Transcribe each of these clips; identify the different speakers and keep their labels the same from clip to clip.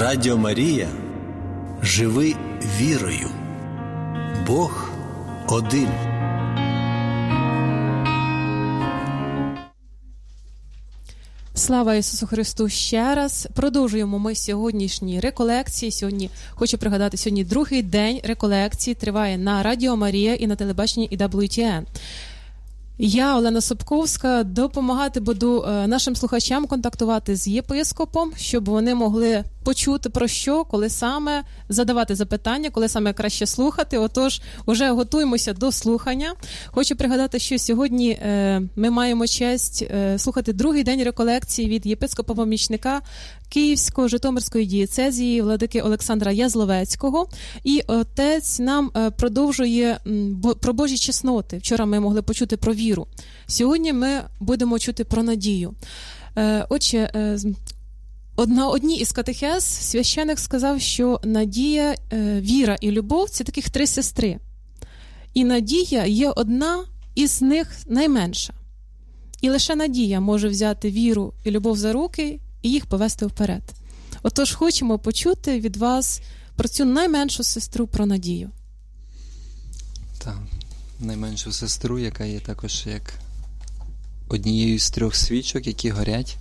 Speaker 1: Радіо Марія. Живи вірою. Бог один.
Speaker 2: Слава Ісусу Христу ще раз. Продовжуємо ми сьогоднішні реколекції. Сьогодні, хочу пригадати, сьогодні другий день реколекції триває на Радіо Марія і на телебаченні EWTN. Я, Олена Собковська, допомагати буду нашим слухачам контактувати з єпископом, щоб вони могли почути про що, коли саме задавати запитання, коли саме краще слухати. Отож, уже готуємося до слухання. Хочу пригадати, що сьогодні ми маємо честь слухати другий день реколекції від єпископа-помічника Київської Житомирської дієцезії владики Олександра Язловецького. І отець нам продовжує про Божі чесноти. Вчора ми могли почути про віру. Сьогодні ми будемо чути про надію. Отже, на одній із катехез священик сказав, що надія, віра і любов – це таких три сестри. І надія є одна із них найменша. І лише надія може взяти віру і любов за руки і їх повести вперед. Отож, хочемо почути від вас про цю найменшу сестру, про надію.
Speaker 3: Так, найменшу сестру, яка є також як однією з трьох свічок, які горять.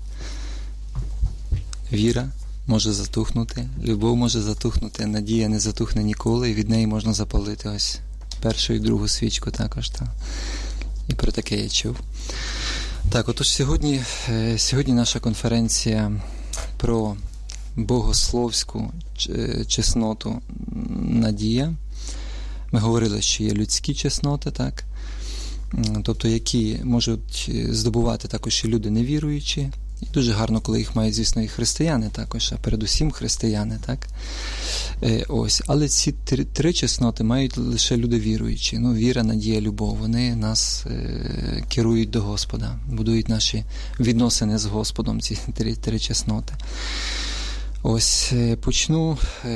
Speaker 3: Віра може затухнути, любов може затухнути, надія не затухне ніколи, і від неї можна запалити ось першу і другу свічку також. Так. І про таке я чув. Так, отож сьогодні наша конференція про богословську чесноту надія. Ми говорили, що є людські чесноти, так? Тобто які можуть здобувати також і люди невіруючі. І дуже гарно, коли їх мають, звісно, і християни також, а передусім християни, так? Ось. Але ці три чесноти мають лише люди віруючі. Ну, віра, надія, любов. Вони нас керують до Господа, будують наші відносини з Господом, ці три чесноти. Ось, почну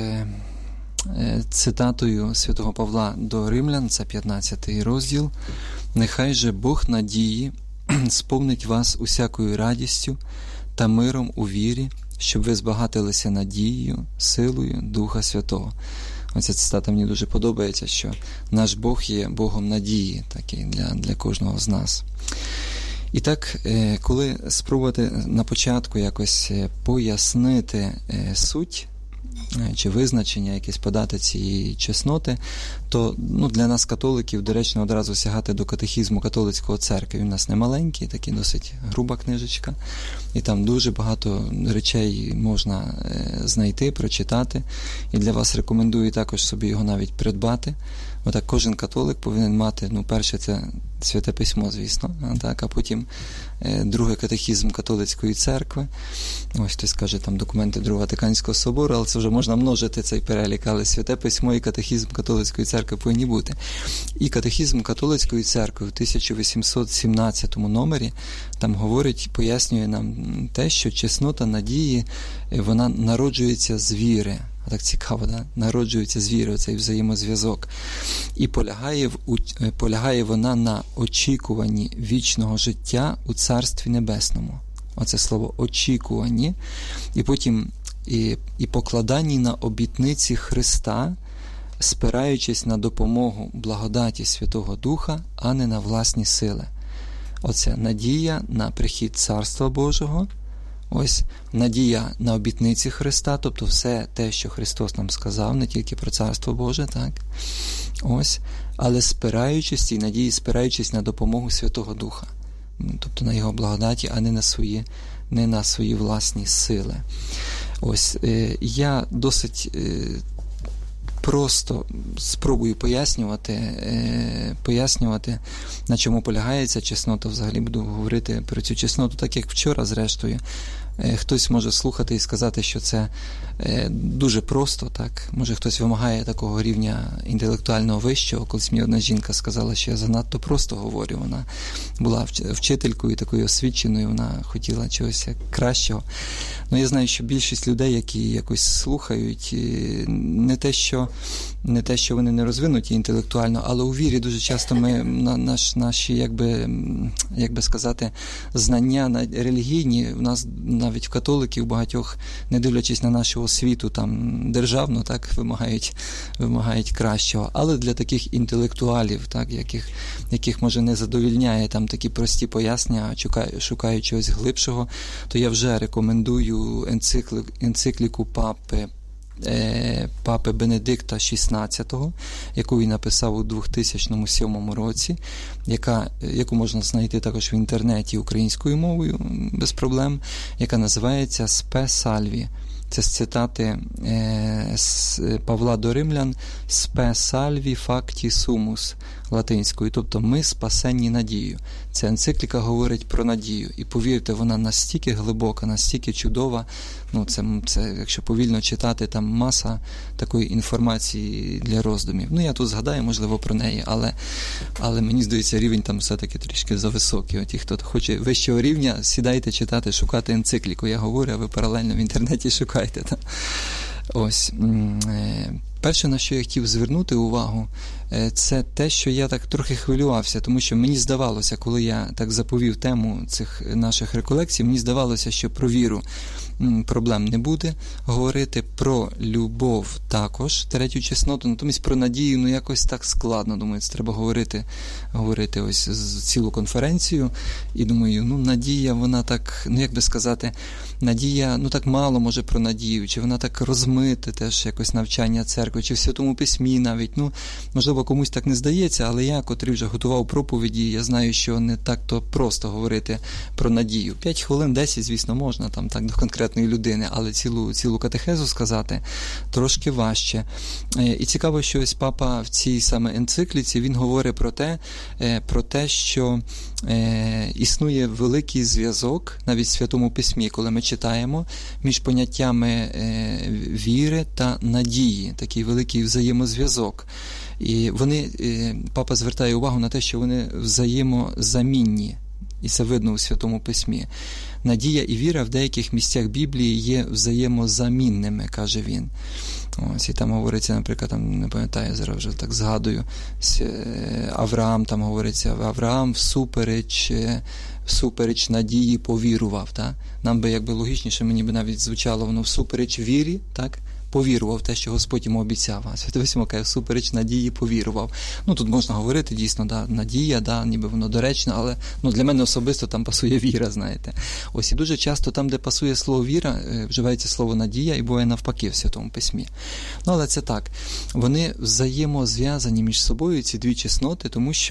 Speaker 3: цитатою святого Павла до Римлян, це 15 розділ. «Нехай же Бог надії сповнить вас усякою радістю та миром у вірі, щоб ви збагатилися надією, силою Духа Святого». Оця цитата мені дуже подобається, що наш Бог є Богом надії, такий для кожного з нас. І так, коли спробувати на початку якось пояснити суть чи визначення якесь подати цієї чесноти, то для нас, католиків, доречно одразу сягати до катехізму католицького церкви. Він у нас не маленький, такий досить груба книжечка, і там дуже багато речей можна знайти, прочитати. І для вас рекомендую також собі його навіть придбати. Отак кожен католик повинен мати, перше це Святе Письмо, звісно, а потім другий катехізм католицької церкви. Ось хтось каже, там документи Другого Ватиканського собору, але це вже можна множити цей перелік, але Святе Письмо і катехізм католицької церкви повинні бути. І катехізм католицької церкви в 1817 номері там говорить, пояснює нам те, що чеснота надії, вона народжується з віри. Так цікаво, да? Народжується з віри, цей взаємозв'язок. І полягає вона на очікуванні вічного життя у Царстві Небесному. Оце слово «очікувані». І потім і покладанні на обітниці Христа, спираючись на допомогу благодаті Святого Духа, а не на власні сили. Оце надія на прихід Царства Божого. Ось надія на обітниці Христа, тобто все те, що Христос нам сказав, не тільки про Царство Боже, так? Ось, але спираючись і надії, спираючись на допомогу Святого Духа, тобто на Його благодаті, а не на свої власні сили. Ось, я досить просто спробую пояснювати, на чому полягає ця чеснота. Взагалі буду говорити про цю чесноту, так як вчора, зрештою. Хтось може слухати і сказати, що це дуже просто, так? Може хтось вимагає такого рівня інтелектуального вищого. Колись мені одна жінка сказала, що я занадто просто говорю. Вона була вчителькою такою освіченою, вона хотіла чогось кращого. Ну, я знаю, що більшість людей, які якось слухають, не те, що вони не розвинуті інтелектуально, але у вірі дуже часто наші, як би сказати, знання релігійні, у нас навіть в католиків багатьох, не дивлячись на нашу освіту там державну, так, вимагають кращого. Але для таких інтелектуалів, так, яких може не задовільняє там такі прості пояснення, а шукають чогось глибшого, то я вже рекомендую енцикліку папи Бенедикта XVI, яку він написав у 2007 році, яку можна знайти також в інтернеті українською мовою без проблем, яка називається «Спе Сальві». Це з цитати з Павла до Римлян «Спе сальві факті сумус» латинською, тобто «ми спасенні надією». Ця енцикліка говорить про надію. І повірте, вона настільки глибока, настільки чудова. Це якщо повільно читати, там маса такої інформації для роздумів. Я тут згадаю, можливо, про неї, але мені здається, рівень там все-таки трішки зависокий. Ті, хто хоче вищого рівня, сідайте читати, шукати енцикліку. Я говорю, а ви паралельно в інтернеті шукайте. Ось. Перше, на що я хотів звернути увагу, це те, що я так трохи хвилювався, тому що мені здавалося, коли я так заповів тему цих наших реколекцій, мені здавалося, що про віру проблем не буде говорити, про любов також, третю чесноту, натомість про надію, якось так складно, думаю, це треба говорити ось цілу конференцію, і думаю, надія, вона так, як би сказати, надія, так мало може про надію, чи вона так розмите теж якось навчання церкви, чи в Святому Письмі навіть, можливо, комусь так не здається, але я, котрий вже готував проповіді, я знаю, що не так-то просто говорити про надію. 5 хвилин, 10, звісно, можна, там так до конкретної людини, але цілу катехезу сказати трошки важче. І цікаво, що ось папа в цій саме енцикліці, він говорить про те, що існує великий зв'язок, навіть в Святому Письмі, коли ми читаємо, між поняттями віри та надії, такий великий взаємозв'язок. І папа звертає увагу на те, що вони взаємозамінні, і це видно у Святому Письмі. Надія і віра в деяких місцях Біблії є взаємозамінними, каже він. Ось, і там говориться, наприклад, не пам'ятаю, зараз вже так згадую, Авраам, там говориться, Авраам всупереч надії повірував. Так? Нам би якби логічніше, мені би навіть звучало воно всупереч вірі, так? Повірував те, що Господь йому обіцяв. А Святий Письмо каже, всупереч надії повірував. Тут можна говорити, дійсно, надія, ніби воно доречно, але для мене особисто там пасує віра, знаєте. Ось, і дуже часто там, де пасує слово віра, вживається слово надія, і буває навпаки в Святому Письмі. Але це так. Вони взаємозв'язані між собою, ці дві чесноти,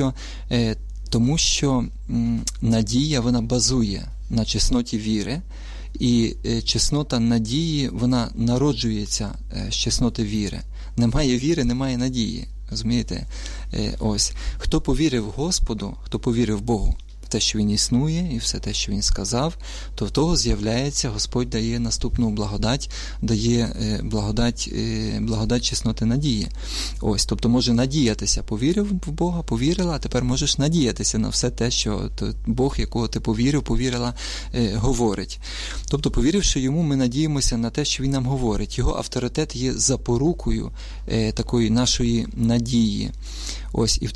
Speaker 3: тому що надія, вона базує на чесноті віри, і чеснота надії, вона народжується з чесноти віри. Немає віри, немає надії. Розумієте? Ось. Хто повірив Господу, хто повірив Богу, в те, що Він існує, і все те, що Він сказав, то в того з'являється, Господь дає наступну благодать, дає благодать чесноти надії. Ось, тобто може надіятися, повірив в Бога, повірила, а тепер можеш надіятися на все те, що Бог, якого ти повірила, говорить. Тобто, повіривши Йому, ми надіємося на те, що Він нам говорить. Його авторитет є запорукою такої нашої надії. Ось, і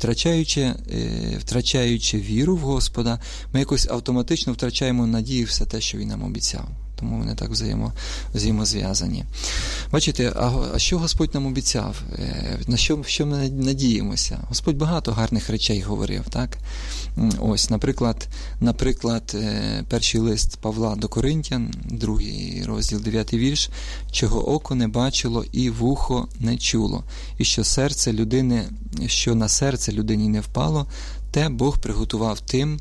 Speaker 3: втрачаючи віру в Господа, ми якось автоматично втрачаємо надію все те, що Він нам обіцяв. Тому вони так взаємозв'язані. Бачите, а що Господь нам обіцяв? На що ми надіємося? Господь багато гарних речей говорив, так? Ось, наприклад, перший лист Павла до Коринтян, 2 розділ, 9 вірш, чого око не бачило і вухо не чуло, і що на серце людині не впало, те Бог приготував тим,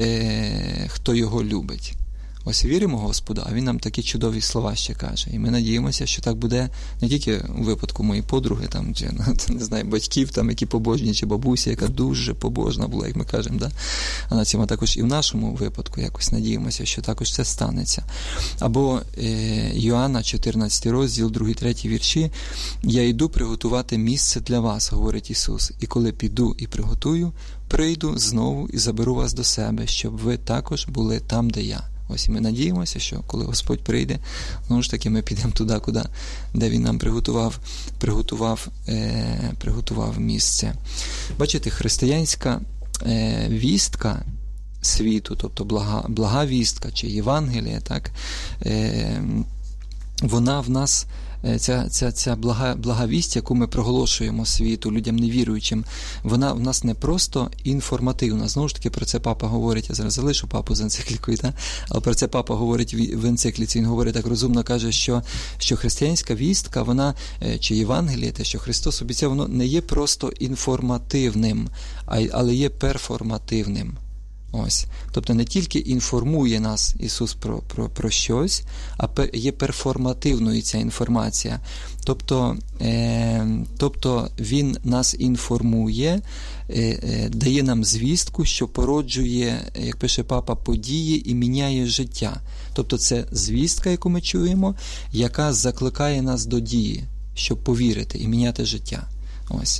Speaker 3: хто його любить. Ось віримо Господу, а Він нам такі чудові слова ще каже. І ми надіємося, що так буде не тільки у випадку моєї подруги, там, чи, не знаю, батьків, там, які побожні, чи бабусі, яка дуже побожна була, як ми кажемо, да? А на цьому також і в нашому випадку якось надіємося, що також це станеться. Або Йоанна, 14 розділ, 2-3 вірші, «Я йду приготувати місце для вас, говорить Ісус, і коли піду і приготую, прийду знову і заберу вас до себе, щоб ви також були там, де я». Ось і ми надіємося, що коли Господь прийде, знову ж таки ми підемо туди, де Він нам приготував місце. Бачите, християнська вістка, світу, тобто блага вістка чи Євангелія, так, вона в нас, ця блага вість, яку ми проголошуємо світу, людям невіруючим, вона в нас не просто інформативна. Знову ж таки, про це папа говорить, я зараз залишу папу з енциклікою, але про це папа говорить в енцикліці, він говорить так розумно, каже, що християнська вістка, вона, чи Євангеліє, те, що Христос обіцяв, воно не є просто інформативним, але є перформативним. Ось. Тобто не тільки інформує нас Ісус про щось, а є перформативною ця інформація. Тобто Він нас інформує, дає нам звістку, що породжує, як пише папа, події і міняє життя. Тобто це звістка, яку ми чуємо, яка закликає нас до дії, щоб повірити і міняти життя. Ось.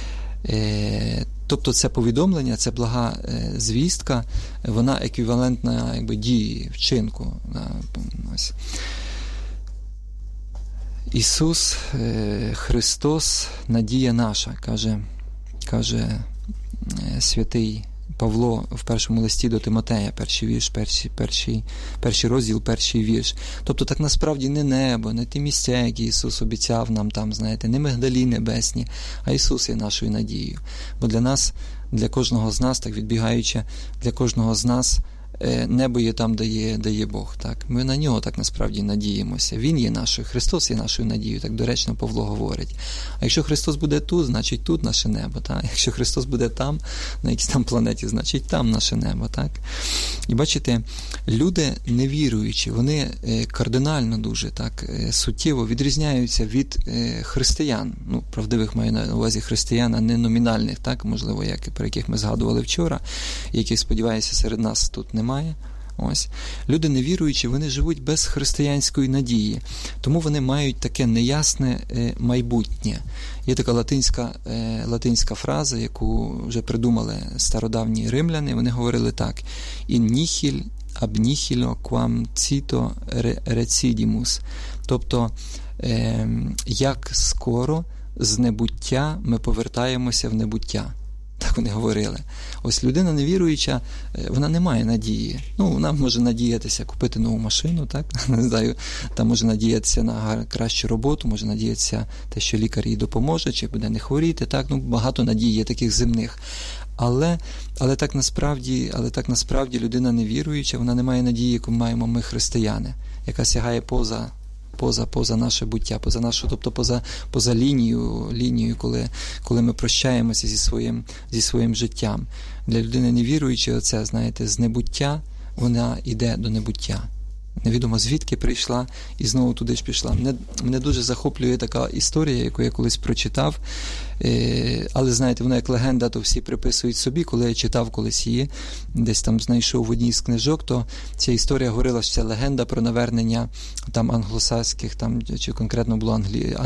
Speaker 3: Тобто це повідомлення, це блага звістка, вона еквівалентна якби дії, вчинку. Ось. Ісус, Христос, надія наша, каже святий Павло в першому листі до Тимотея, перший вірш, перший розділ, перший вірш. Тобто так насправді не небо, не ті місця, які Ісус обіцяв нам там, знаєте, не мигдалі небесні, а Ісус є нашою надією. Бо для нас, для кожного з нас, так відбігаючи, для кожного з нас небо є там, де є Бог. Так? Ми на нього так насправді надіємося. Він є нашою, Христос є нашою надією, так доречно Павло говорить. А якщо Христос буде тут, значить тут наше небо. Так? Якщо Христос буде там, на якійсь там планеті, значить там наше небо. Так? І бачите, люди невіруючі, вони кардинально дуже так суттєво відрізняються від християн. Ну, правдивих маю на увазі християн, а не номінальних, так? Можливо, про яких ми згадували вчора, яких, сподіваюся, серед нас тут немає. Ось. Люди невіруючі, вони живуть без християнської надії, тому вони мають таке неясне майбутнє. Є така латинська фраза, яку вже придумали стародавні римляни, вони говорили так: «In nihil ab nihilo quam cito recidimus». Тобто, як скоро з небуття ми повертаємося в небуття. Так вони говорили. Ось людина невіруюча, вона не має надії. Ну, вона може надіятися купити нову машину, так? Не знаю, там може надіятися на кращу роботу, може надіятися те, що лікар їй допоможе, чи буде не хворіти, так? Ну, багато надій є таких земних. Але так насправді людина невіруюча, вона не має надії, яку маємо ми, християни, яка сягає поза наше буття, поза нашу, тобто поза лінією, коли ми прощаємося зі своїм життям. Для людини невіруючої оце, знаєте, з небуття вона йде до небуття. Невідомо звідки прийшла і знову туди ж пішла. Мене дуже захоплює така історія, яку я колись прочитав, але, знаєте, вона як легенда, то всі приписують собі. Коли я читав колись її, десь там знайшов в одній з книжок, то ця історія говорила, що це легенда про навернення там англосакських, там, чи конкретно було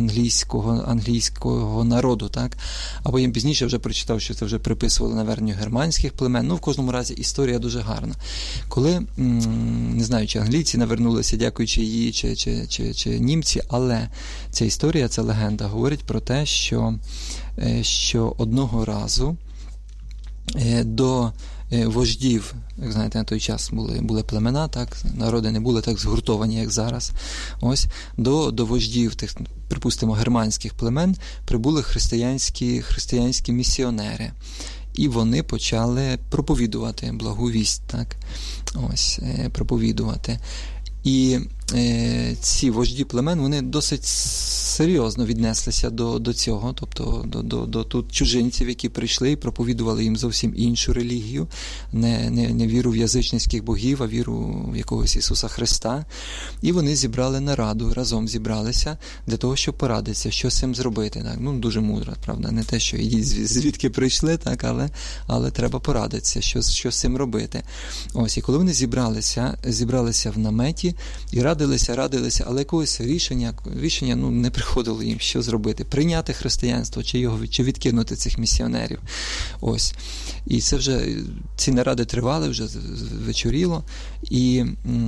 Speaker 3: англійського народу, так? А потім пізніше вже прочитав, що це вже приписували наверненню германських племен. Ну, в кожному разі, історія дуже гарна. Коли, не знаю, чи англійці навернулися, дякуючи її, чи німці, але ця історія, ця легенда говорить про те, що одного разу до вождів, як знаєте, на той час були племена, так, народи не були так згуртовані, як зараз. Ось, до вождів тих, припустимо, германських племен прибули християнські місіонери. І вони почали проповідувати благу вість, так? Ось, проповідувати. І ці вожді племен, вони досить серйозно віднеслися до цього, тобто до тут чужинців, які прийшли і проповідували їм зовсім іншу релігію, не віру в язичницьких богів, а віру в якогось Ісуса Христа. І вони зібрали нараду, разом зібралися для того, щоб порадитися, що з цим зробити. Так? Ну, дуже мудро, правда, не те, що ідіть звідки прийшли, так? Але треба порадитися, що з цим робити. Ось, і коли вони зібралися в наметі і радилися, але якогось рішення не приходило їм, що зробити. Прийняти християнство, чи відкинути цих місіонерів. Ось. І це вже, ці наради тривали, вже вечоріло. І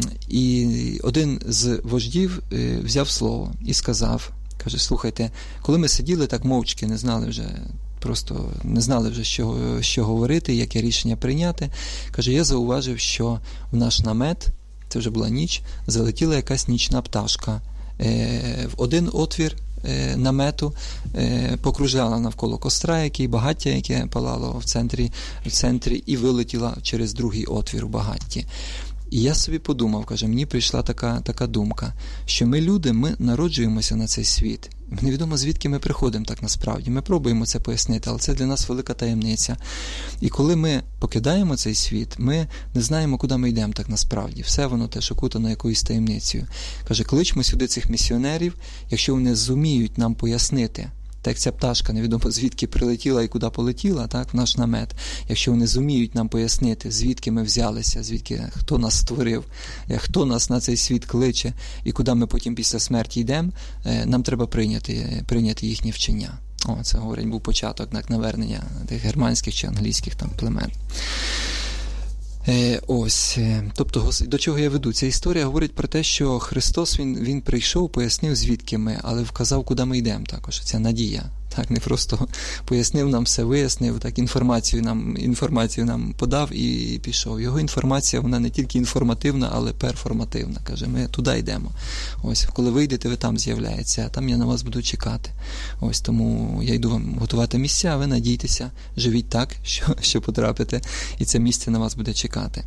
Speaker 3: один з вождів взяв слово і сказав, каже, слухайте, коли ми сиділи так мовчки, не знали вже, просто не знали вже, що говорити, яке рішення прийняти. Каже, я зауважив, що в наш намет, це вже була ніч, залетіла якась нічна пташка. В один отвір намету покружляла навколо костра, багаття, яке палало в центрі, і вилетіла через другий отвір в багатті. І я собі подумав, каже, мені прийшла така думка, що ми люди, ми народжуємося на цей світ. Невідомо, звідки ми приходимо так насправді. Ми пробуємо це пояснити, але це для нас велика таємниця. І коли ми покидаємо цей світ, ми не знаємо, куди ми йдемо так насправді. Все воно теж окутано якоюсь таємницею. Каже, кличмо сюди цих місіонерів, якщо вони зуміють нам пояснити, так як ця пташка невідомо звідки прилетіла і куди полетіла, так, в наш намет. Якщо вони зуміють нам пояснити, звідки ми взялися, хто нас створив, хто нас на цей світ кличе і куди ми потім після смерті йдемо, нам треба прийняти їхні вчення. Це, говорить, був початок навернення тих германських чи англійських там племен. Тобто, до чого я веду? Ця історія говорить про те, що Христос, він прийшов, пояснив, звідки ми, але вказав, куди ми йдемо також. Це надія. Так, не просто пояснив нам все, вияснив, так, інформацію нам подав і пішов. Його інформація, вона не тільки інформативна, але перформативна. Каже, ми туди йдемо. Коли вийдете, ви там з'являєтеся, а там я на вас буду чекати. Тому я йду вам готувати місця, а ви надійтеся, живіть так, що потрапите, і це місце на вас буде чекати.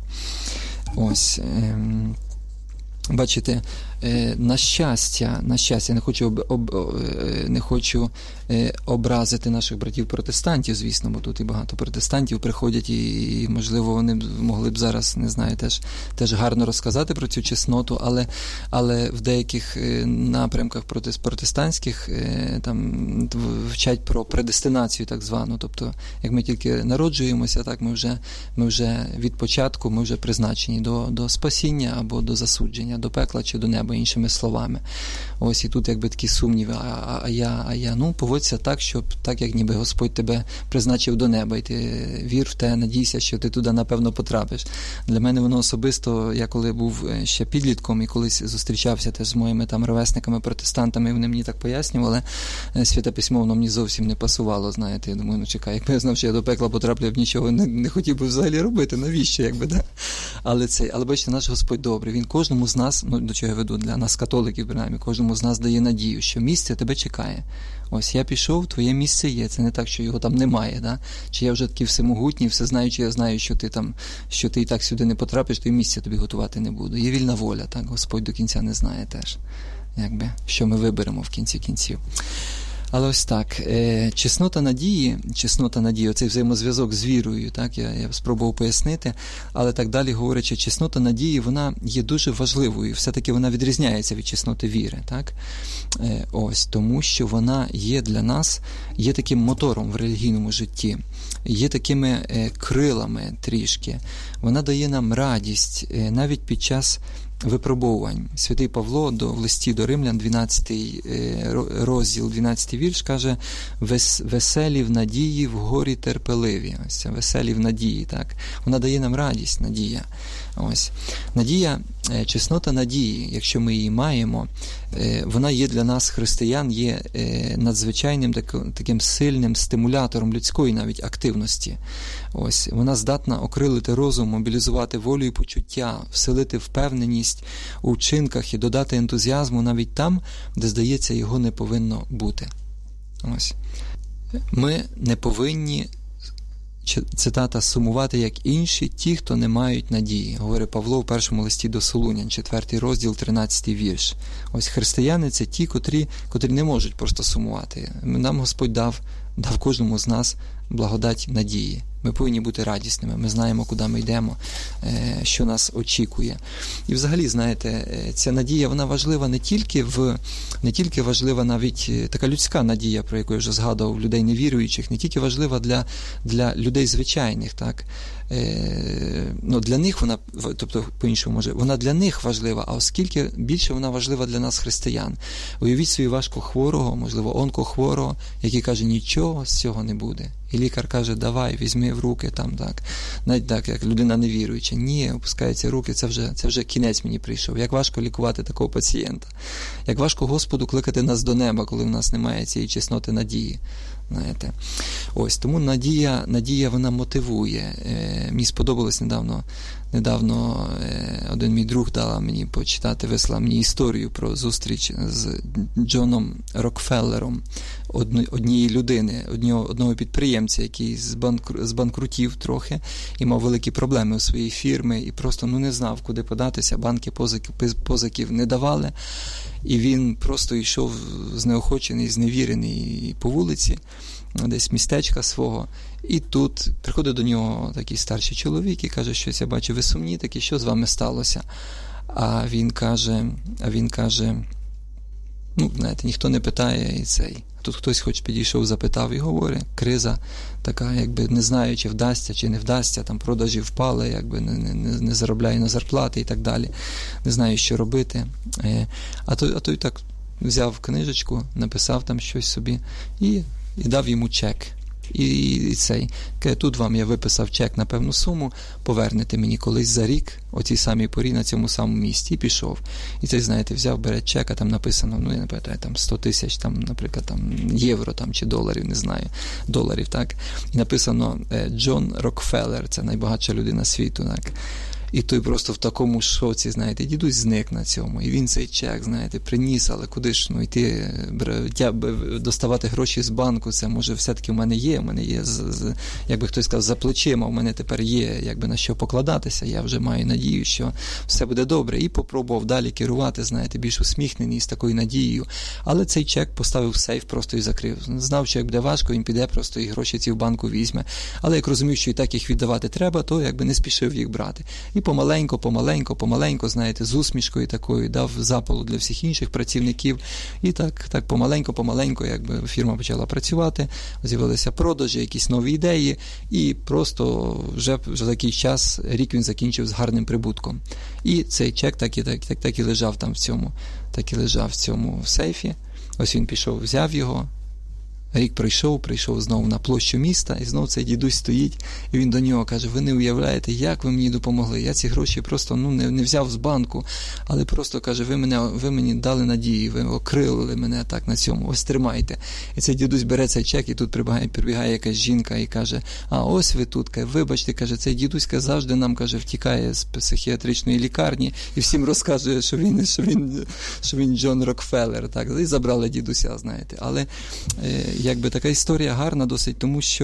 Speaker 3: Бачите, на щастя, не хочу образити наших братів-протестантів, звісно, бо тут і багато протестантів приходять, і можливо, вони могли б зараз, не знаю, теж гарно розказати про цю чесноту, але в деяких напрямках протестантських там вчать про предестинацію, так звану. Тобто, як ми тільки народжуємося, так ми вже від початку, ми вже призначені до спасіння або до засудження, до пекла чи до неба, іншими словами. І тут якби такі сумніви, поводься так, щоб так, як ніби Господь тебе призначив до неба, і ти вір в те, надійся, що ти туди, напевно, потрапиш. Для мене воно особисто, я коли був ще підлітком і колись зустрічався теж з моїми там ровесниками-протестантами, вони мені так пояснювали, Святе Письмо, воно мені зовсім не пасувало, знаєте, я думаю, чекай, якби я знав, що я до пекла потраплю, я б нічого не хотів би взагалі робити, навіщо, якби, да? Але бачите, наш Господь добрий, Він кожному з нас, до чого я веду, для нас, католиків, принаймні, кожному з нас дає надію, що місце тебе чекає. Я пішов, твоє місце є. Це не так, що його там немає. Да? Чи я вже такий всемогутній, всезнаючий, я знаю, що ти і так сюди не потрапиш, то і місце тобі готувати не буду. Є вільна воля, так? Господь до кінця не знає теж, що ми виберемо в кінці кінців. Але ось так, чеснота надії, оцей взаємозв'язок з вірою, так, я спробував пояснити, але так далі говорячи, чеснота надії, вона є дуже важливою, все-таки вона відрізняється від чесноти віри, так? Тому що вона є для нас, є таким мотором в релігійному житті, є такими крилами трішки, вона дає нам радість навіть під час випробовувань. Святий Павло в листі до Римлян, 12 розділ, 12 вірш, каже: веселі в надії, в горі терпеливі. Ось це веселі в надії, так? Вона дає нам радість, надія. Ось. Надія, чеснота надії, якщо ми її маємо, вона є для нас, християн, є надзвичайним таким сильним стимулятором людської навіть активності. Ось. Вона здатна окрилити розум, мобілізувати волю і почуття, вселити впевненість у вчинках і додати ентузіазму навіть там, де, здається, його не повинно бути. Ось. Ми не повинні, цитата, сумувати, як інші, ті, хто не мають надії, говорить Павло в першому листі до Солунян, 4 розділ, 13 вірш. Ось християни – це ті, котрі не можуть просто сумувати. Нам Господь дав кожному з нас благодать надії. Ми повинні бути радісними, ми знаємо, куди ми йдемо, що нас очікує. І взагалі, знаєте, ця надія, вона важлива не тільки важлива навіть така людська надія, про яку я вже згадував, людей невіруючих, не тільки важлива для людей звичайних, так? Для них вона, тобто по-іншому може, вона для них важлива, а оскільки більше вона важлива для нас, християн. Уявіть собі важкохворого, можливо, онкохворого, який каже, нічого з цього не буде. І лікар каже, давай, візьми в руки, там, так. Навіть так, як людина невіруюча. Ні, опускаються руки, це вже кінець мені прийшов. Як важко лікувати такого пацієнта. Як важко Господу кликати нас до неба, коли в нас немає цієї чесноти надії. Знаєте. Ось, тому надія вона мотивує. Мені сподобалось недавно один мій друг дала мені почитати, вислав мені історію про зустріч з Джоном Рокфеллером, однієї людини, одного підприємця, який збанкрутів трохи і мав великі проблеми у своїй фірмі і просто не знав, куди податися, банки позиків не давали. І він просто йшов знеохочений, зневірений по вулиці, десь містечка свого. І тут приходить до нього такий старший чоловік і каже, щось я бачу, ви сумні такі, що з вами сталося? А він каже, знаєте, ніхто не питає і цей. Тут хтось хоч підійшов, запитав і говорить, криза така, якби не знаю, чи вдасться, чи не вдасться, там продажі впали, якби не заробляю на зарплати і так далі. Не знаю, що робити. А той так взяв книжечку, написав там щось собі і дав йому чек. І цей, каже, тут вам я виписав чек на певну суму, повернете мені колись за рік, о цій самій порі, на цьому самому місці, і пішов. І цей, знаєте, взяв, бере чек, а там написано, я не пам'ятаю, там 100 тисяч, там, наприклад, там, євро там, чи доларів, не знаю, доларів, так. І написано Джон Рокфеллер, це найбагатша людина світу, так. І той просто в такому шоці, знаєте, дідусь зник на цьому. І він цей чек, знаєте, приніс, але куди ж, йти, доставати гроші з банку, це, може, все-таки в мене є, як би хтось сказав, за плечима, в мене тепер є, якби на що покладатися, я вже маю надію, що все буде добре. І попробував далі керувати, знаєте, більш усміхнений, з такою надією. Але цей чек поставив в сейф просто і закрив. Знав, що як буде важко, він піде просто і гроші ці в банку візьме. Але як розумів, що і так їх віддавати треба, то якби не спішив їх брати. І помаленько, знаєте, з усмішкою такою дав запалу для всіх інших працівників. І так помаленько, якби фірма почала працювати, з'явилися продажі, якісь нові ідеї, і просто вже за якийсь час, рік він закінчив з гарним прибутком. І цей чек так і лежав там в цьому сейфі. Ось він пішов, взяв його. Рік прийшов знову на площу міста, і знову цей дідусь стоїть, і він до нього каже, ви не уявляєте, як ви мені допомогли. Я ці гроші просто не взяв з банку, але просто, каже, ви мені дали надію, ви окрилили мене так на цьому, ось тримайте. І цей дідусь бере цей чек, і тут прибігає якась жінка і каже, ось ви тут, вибачте, каже, цей дідусь завжди нам, каже, втікає з психіатричної лікарні і всім розказує, що він Джон Рокфеллер, так, і забрали дідуся, знаєте. Але якби така історія гарна досить,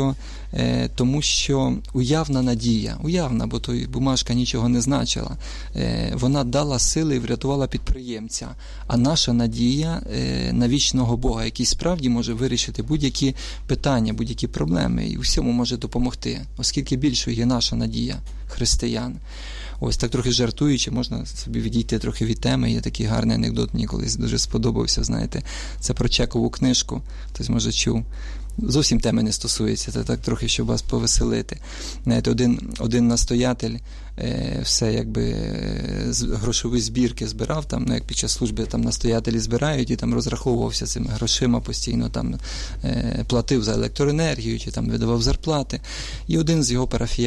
Speaker 3: тому що уявна надія, бо той бумажка нічого не значила, вона дала сили і врятувала підприємця. А наша надія на вічного Бога, який справді може вирішити будь-які питання, будь-які проблеми і всьому може допомогти, оскільки більшою є наша надія християн. Ось так трохи жартуючи, можна собі відійти трохи від теми. Є такий гарний анекдот, мені колись дуже сподобався, знаєте, це про чекову книжку, хтось, може, чув. Зовсім теми не стосується, це так трохи, щоб вас повеселити. Знаєте, один настоятель все якби грошові збірки збирав, там, як під час служби там настоятелі збирають, і там розраховувався цими грошима постійно, там платив за електроенергію, чи там видавав зарплати. І один з його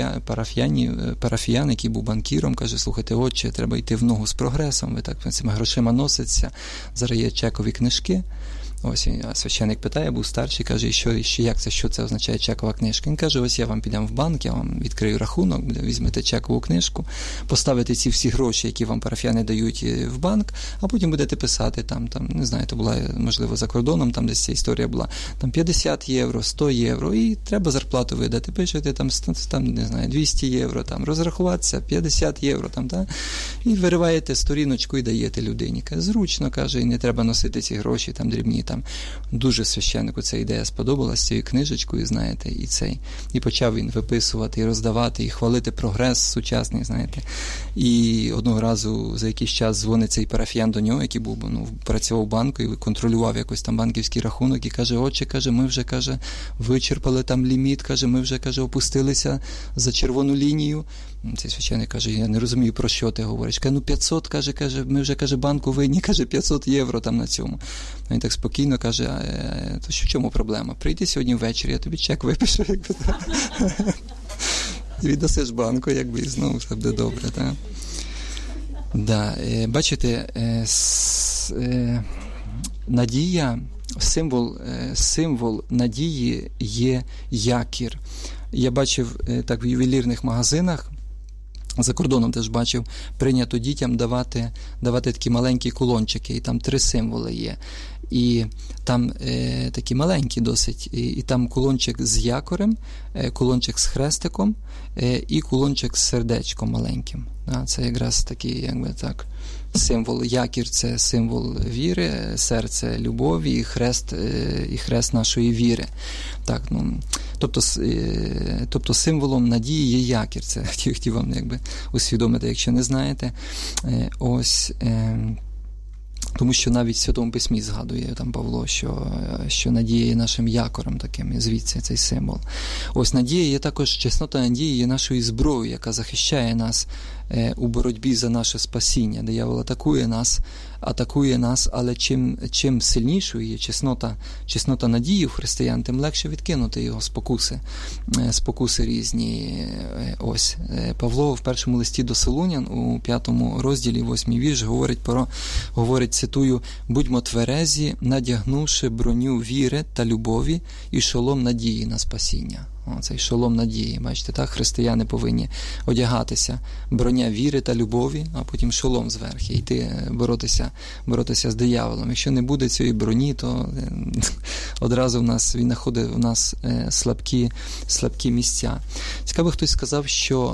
Speaker 3: парафіян, який був банкіром, каже, слухайте, отче, треба йти в ногу з прогресом, ви так цими грошима носиться, зараз є чекові книжки. Ось, а священик питає, був старший, каже, що це означає чекова книжка? Він каже, ось я вам підемо в банк, я вам відкрию рахунок, візьмете чекову книжку, поставите ці всі гроші, які вам парафіяни дають в банк, а потім будете писати там, не знаю, то була, можливо, за кордоном, там десь ця історія була, там 50 євро, 100 євро, і треба зарплату видати, пишете там не знаю, 200 євро, там, розрахуватися, 50 євро, там, та? І вириваєте сторіночку і даєте людині. Каже, зручно, каже, і не треба носити ці гроші, там, дрібні, там. Дуже священнику ця ідея сподобалась, цією книжечкою, знаєте, і почав він виписувати, і роздавати, і хвалити прогрес сучасний, знаєте. І одного разу за якийсь час дзвонить цей парафіян до нього, який був, працював в банку і контролював якось там банківський рахунок, і каже, отче, каже, ми вже, каже, вичерпали там ліміт, каже, ми вже, каже, опустилися за червону лінію, Цей священник каже, я не розумію, про що ти говориш. Каже, 500, каже, ми вже, каже, банку винні, каже, 500 євро там на цьому. Він так спокійно каже, то що в чому проблема? Прийди сьогодні ввечері, я тобі чек випишу, якби так. І віддасиш банку, якби, і знову все буде добре, так? Да, бачите, надія, символ надії є якір. Я бачив так в ювелірних магазинах, за кордоном теж бачив, прийнято дітям давати такі маленькі кулончики, і там 3 символи є. І там такі маленькі досить, і там кулончик з якорем, кулончик з хрестиком і кулончик з сердечком маленьким. Це якраз такий, якби так, символ. Якір – це символ віри, серце – любові і хрест нашої віри. Так, тобто символом надії є якір. Це хотів вам якби усвідомити, якщо не знаєте. Ось... Тому що навіть в Святому Письмі згадує там Павло, що надія є нашим якорем таким, і звідси цей символ. Ось надія є також, чеснота надії є нашою зброєю, яка захищає нас у боротьбі за наше спасіння. Диявол атакує нас, але чим сильнішою є чеснота надії у християн, тим легше відкинути його спокуси різні. Ось Павло в першому листі до Солунян у 5 розділі 8 вірш говорить, цитую, «Будьмо тверезі, надягнувши броню віри та любові і шолом надії на спасіння». Цей шолом надії, бачите, так, християни повинні одягатися, броня віри та любові, а потім шолом зверху, йти боротися з дияволом. Якщо не буде цієї броні, то одразу він знаходить у нас слабкі місця. Цікаво, хтось сказав,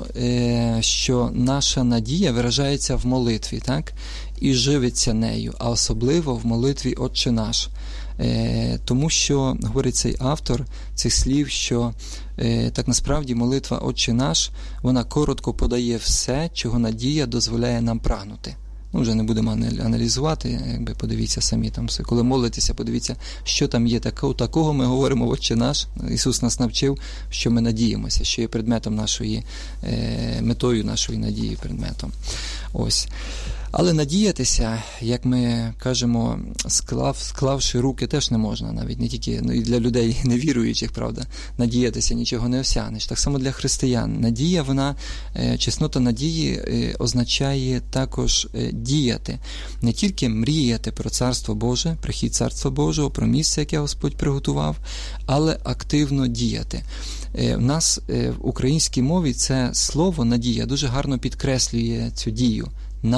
Speaker 3: що наша надія виражається в молитві, так, і живиться нею, а особливо в молитві «Отче наш». Тому що, говорить цей автор цих слів, що так насправді молитва «Отче наш», вона коротко подає все, чого надія дозволяє нам прагнути. Вже не будемо аналізувати, якби подивіться самі там, коли молитеся, подивіться, що там є такого, ми говоримо «Отче наш». Ісус нас навчив, що ми надіємося, що є предметом нашої, метою нашої надії, предметом. Ось. Але надіятися, як ми кажемо, склавши руки, теж не можна, навіть не тільки, і для людей невіруючих, правда, надіятися нічого не осягнеш. Так само для християн. Надія, чеснота надії означає також діяти. Не тільки мріяти про Царство Боже, прихід Царства Божого, про місце, яке Господь приготував, але активно діяти. У нас в українській мові це слово «надія» дуже гарно підкреслює цю дію.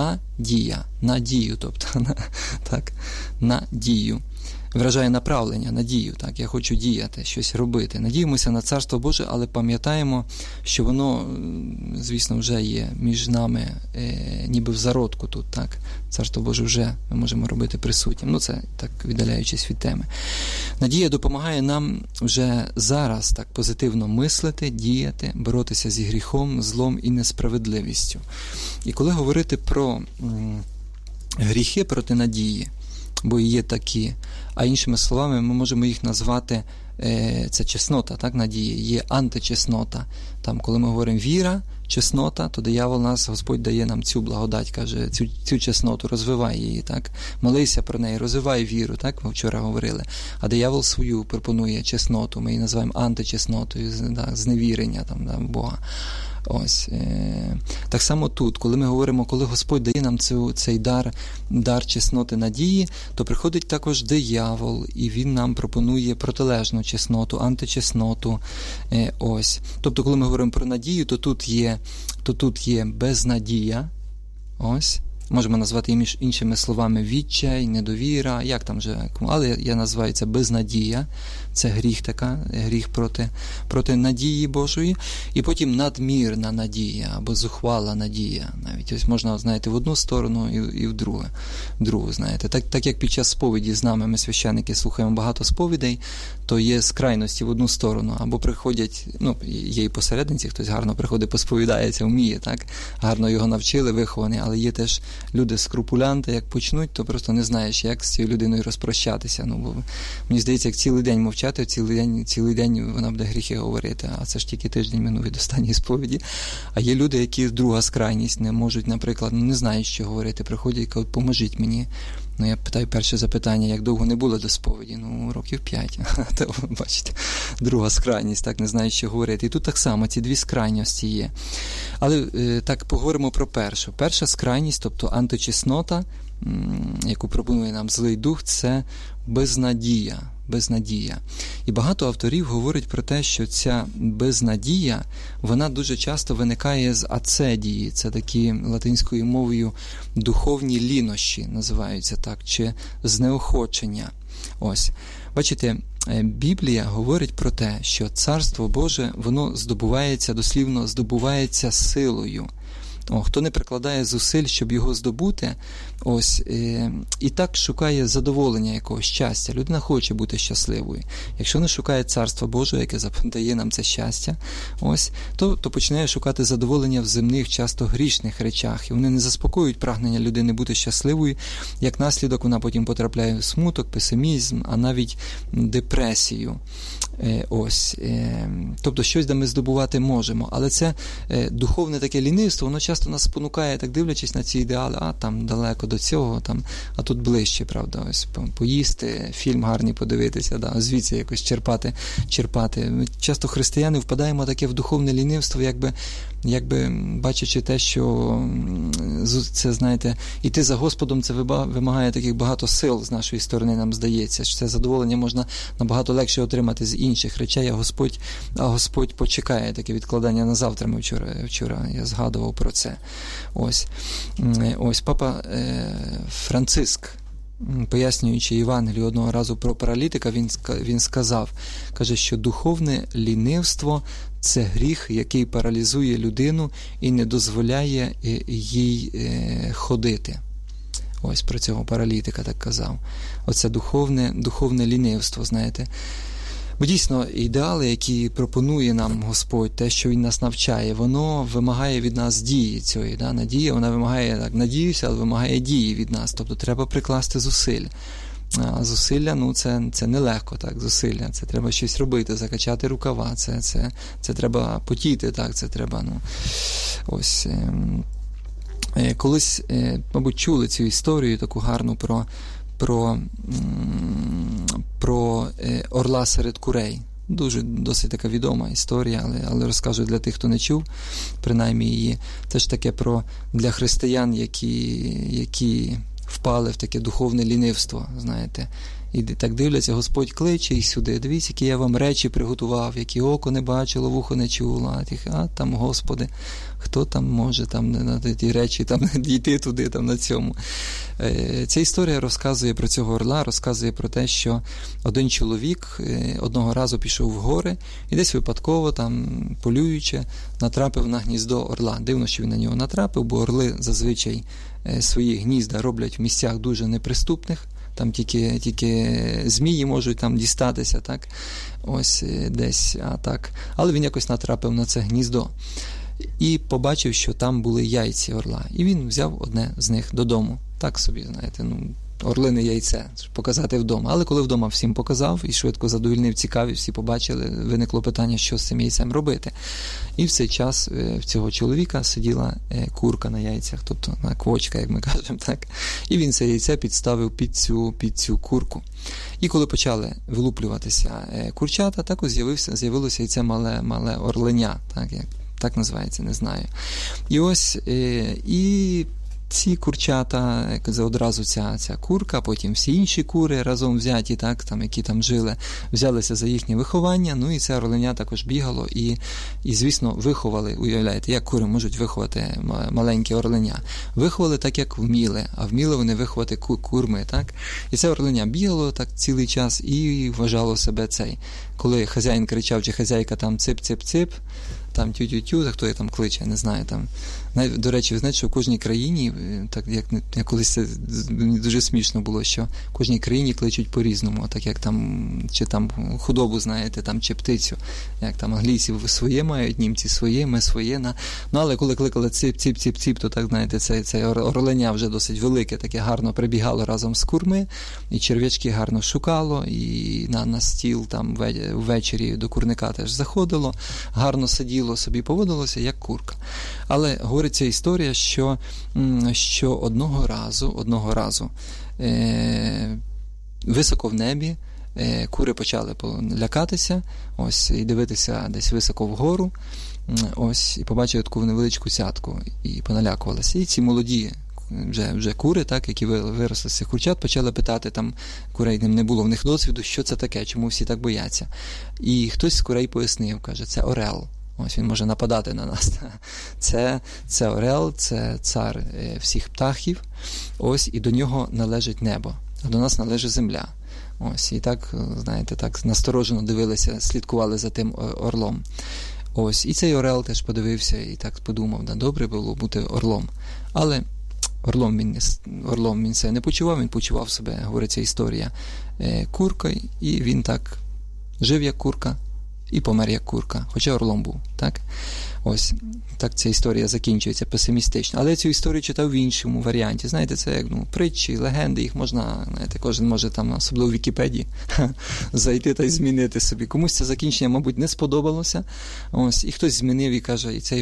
Speaker 3: Надію, тобто, так, надію. Виражає направлення, надію, так, я хочу діяти, щось робити. Надіємося на Царство Боже, але пам'ятаємо, що воно, звісно, вже є між нами, ніби в зародку тут, так. Царство Боже вже ми можемо робити присутнім. Це так, віддаляючись від теми. Надія допомагає нам вже зараз так позитивно мислити, діяти, боротися зі гріхом, злом і несправедливістю. І коли говорити про гріхи проти надії, бо є такі, а іншими словами ми можемо їх назвати, це чеснота, так, надії, є античеснота. Там, коли ми говоримо віра, чеснота, то диявол нас, Господь дає нам цю благодать, каже, цю чесноту, розвивай її, так, молися про неї, розвивай віру, так, ми вчора говорили. А диявол свою пропонує чесноту, ми її називаємо античеснотою, зневірення там, в Бога. Ось. Так само тут, коли ми говоримо, коли Господь дає нам цей дар чесноти надії, то приходить також диявол, і він нам пропонує протилежну чесноту, античесноту. Ось. Тобто, коли ми говоримо про надію, то тут є безнадія. Ось. Можемо назвати іншими словами відчай, недовіра, як там же, але я називаю це безнадія, це гріх проти надії Божої, і потім надмірна надія, або зухвала надія, навіть ось можна, знаєте, в одну сторону і в другу, знаєте. Так як під час сповіді з нами, ми священники слухаємо багато сповідей, то є з крайності в одну сторону, або приходять, є і посередниці, хтось гарно приходить, посповідається, вміє, так, гарно його навчили, вихований, але є теж люди скрупулянти, як почнуть, то просто не знаєш, як з цією людиною розпрощатися. Ну, бо мені здається, як цілий день мовчати, цілий день вона буде гріхи говорити, а це ж тільки тиждень минув від останньої сповіді. А є люди, які друга скрайність, не можуть, наприклад, не знають, що говорити, приходять і кажуть, поможіть мені. Ну, я питаю перше запитання, як довго не було до сповіді? Ну, років 5. То, бачите, друга скрайність, так, не знаю, що говорити. І тут так само, ці дві скрайності є. Але так, поговоримо про першу. Перша скрайність, тобто античеснота, яку пропонує нам злий дух, це безнадія. Безнадія. І багато авторів говорять про те, що ця безнадія, вона дуже часто виникає з ацедії. Це такі латинською мовою духовні лінощі, називаються так, чи знеохочення. Ось. Бачите, Біблія говорить про те, що Царство Боже, воно здобувається, дослівно здобувається силою. Хто не прикладає зусиль, щоб його здобути, ось, і так шукає задоволення якогось щастя. Людина хоче бути щасливою. Якщо не шукає Царства Божого, яке дає нам це щастя, ось, то починає шукати задоволення в земних, часто грішних речах. І вони не заспокоюють прагнення людини бути щасливою. Як наслідок вона потім потрапляє в смуток, песимізм, а навіть депресію. Ось. Тобто щось, де ми здобувати можемо. Але це духовне таке лінивство, воно часто нас спонукає, так дивлячись на ці ідеали, а там далеко до цього, там, а тут ближче, правда, ось поїсти, фільм гарний подивитися, да, звідси якось черпати. Ми часто християни впадаємо таке в духовне лінивство, якби бачачи те, що це, знаєте, іти за Господом, це вимагає таких багато сил з нашої сторони, нам здається, що це задоволення можна набагато легше отримати з інших речей, а Господь почекає таке відкладання на завтра. Ми вчора я згадував про це. Ось Папа Франциск, пояснюючи Євангелію одного разу про паралітика, він сказав, каже, що духовне лінивство – це гріх, який паралізує людину і не дозволяє їй ходити. Ось про цього паралітика так казав. Оце духовне лінивство, знаєте. Бо дійсно ідеали, які пропонує нам Господь, те, що Він нас навчає, воно вимагає від нас дії цієї. Да? Надія, вона вимагає, так, надіюся, але вимагає дії від нас. Тобто треба прикласти зусиль. А зусилля, ну, це нелегко, так, зусилля. Це треба щось робити, закачати рукава, це треба потіти, так, це треба, ну, ось. Колись, мабуть, чули цю історію таку гарну про орла серед курей. Досить така відома історія, але розкажу для тих, хто не чув, принаймні її. Це ж таке для християн, які впали в таке духовне лінивство, знаєте. І так дивляться, Господь кличе і сюди. Дивіться, які я вам речі приготував, які око не бачило, вухо не чуло. А там, Господи, хто там може там на ті речі там дійти туди, там на цьому. Ця історія розказує про цього орла, розказує про те, що один чоловік одного разу пішов в гори і десь випадково, там, полюючи, натрапив на гніздо орла. Дивно, що він на нього натрапив, бо орли зазвичай свої гнізда роблять в місцях дуже неприступних. Там тільки змії можуть там дістатися, так, ось десь, а так. Але він якось натрапив на це гніздо і побачив, що там були яйці орла. І він взяв одне з них додому. Так собі, знаєте, ну, орлине яйце, показати вдома. Але коли вдома всім показав і швидко задовольнив цікавість, всі побачили, виникло питання, що з цим яйцем робити. І в цей час в цього чоловіка сиділа курка на яйцях, тобто на квочка, як ми кажемо, так. І він це яйце підставив під цю курку. І коли почали вилуплюватися курчата, так ось з'явилося яйце мале орленя, так називається, не знаю. І ось, і ці курчата, одразу ця курка, потім всі інші кури разом взяті, так, там, які там жили, взялися за їхнє виховання, ну і це орленя також бігало і звісно, виховали, уявляєте, як кури можуть виховати маленьке орленя. Виховали так, як вміли, а вміли вони виховати курми, так. І це орленя бігало так цілий час і вважало себе цей. Коли хазяїн кричав, чи хазяйка там цип-цип-цип, там тю-тю-тю, хто я там кличе, не знаю, там, До речі, ви знаєте, що в кожній країні, так як колись це мені дуже смішно було, що в кожній країні кличуть по-різному, так як там, чи там худобу, знаєте, там, чи птицю, як там англійці своє мають, німці своє, ми своє. Ну, але коли кликали ціп, то так, знаєте, це орленя вже досить велике, таке гарно прибігало разом з курми, і черв'ячки гарно шукало, і на стіл там ввечері до курника теж заходило, гарно сиділо, собі поводилося, як курка. Але говориться історія, що одного разу високо в небі кури почали лякатися, ось, і дивитися десь високо вгору, ось, і побачили таку невеличку цятку, і поналякувалися. І ці молоді вже кури, так, які виросли з цих курчат, почали питати, там курей не було в них досвіду, що це таке, чому всі так бояться. І хтось з курей пояснив, каже, це орел. Ось він може нападати на нас. Це орел, це цар всіх птахів. Ось, і до нього належить небо, а до нас належить земля. Ось, і так, знаєте, так насторожено дивилися, слідкували за тим орлом. Ось, і цей орел теж подивився і так подумав, добре було бути орлом. Але орлом він себе не почував, він почував себе, говориться історія, куркою, і він так жив як курка, і помер як курка, хоча орлом був, так? Ось, так ця історія закінчується песимістично. Але я цю історію читав в іншому варіанті. Знаєте, це як притчі, легенди, їх можна, знаєте, кожен може там, особливо в Вікіпедії, зайти та й змінити собі. Комусь це закінчення, мабуть, не сподобалося. Ось, і хтось змінив і каже, і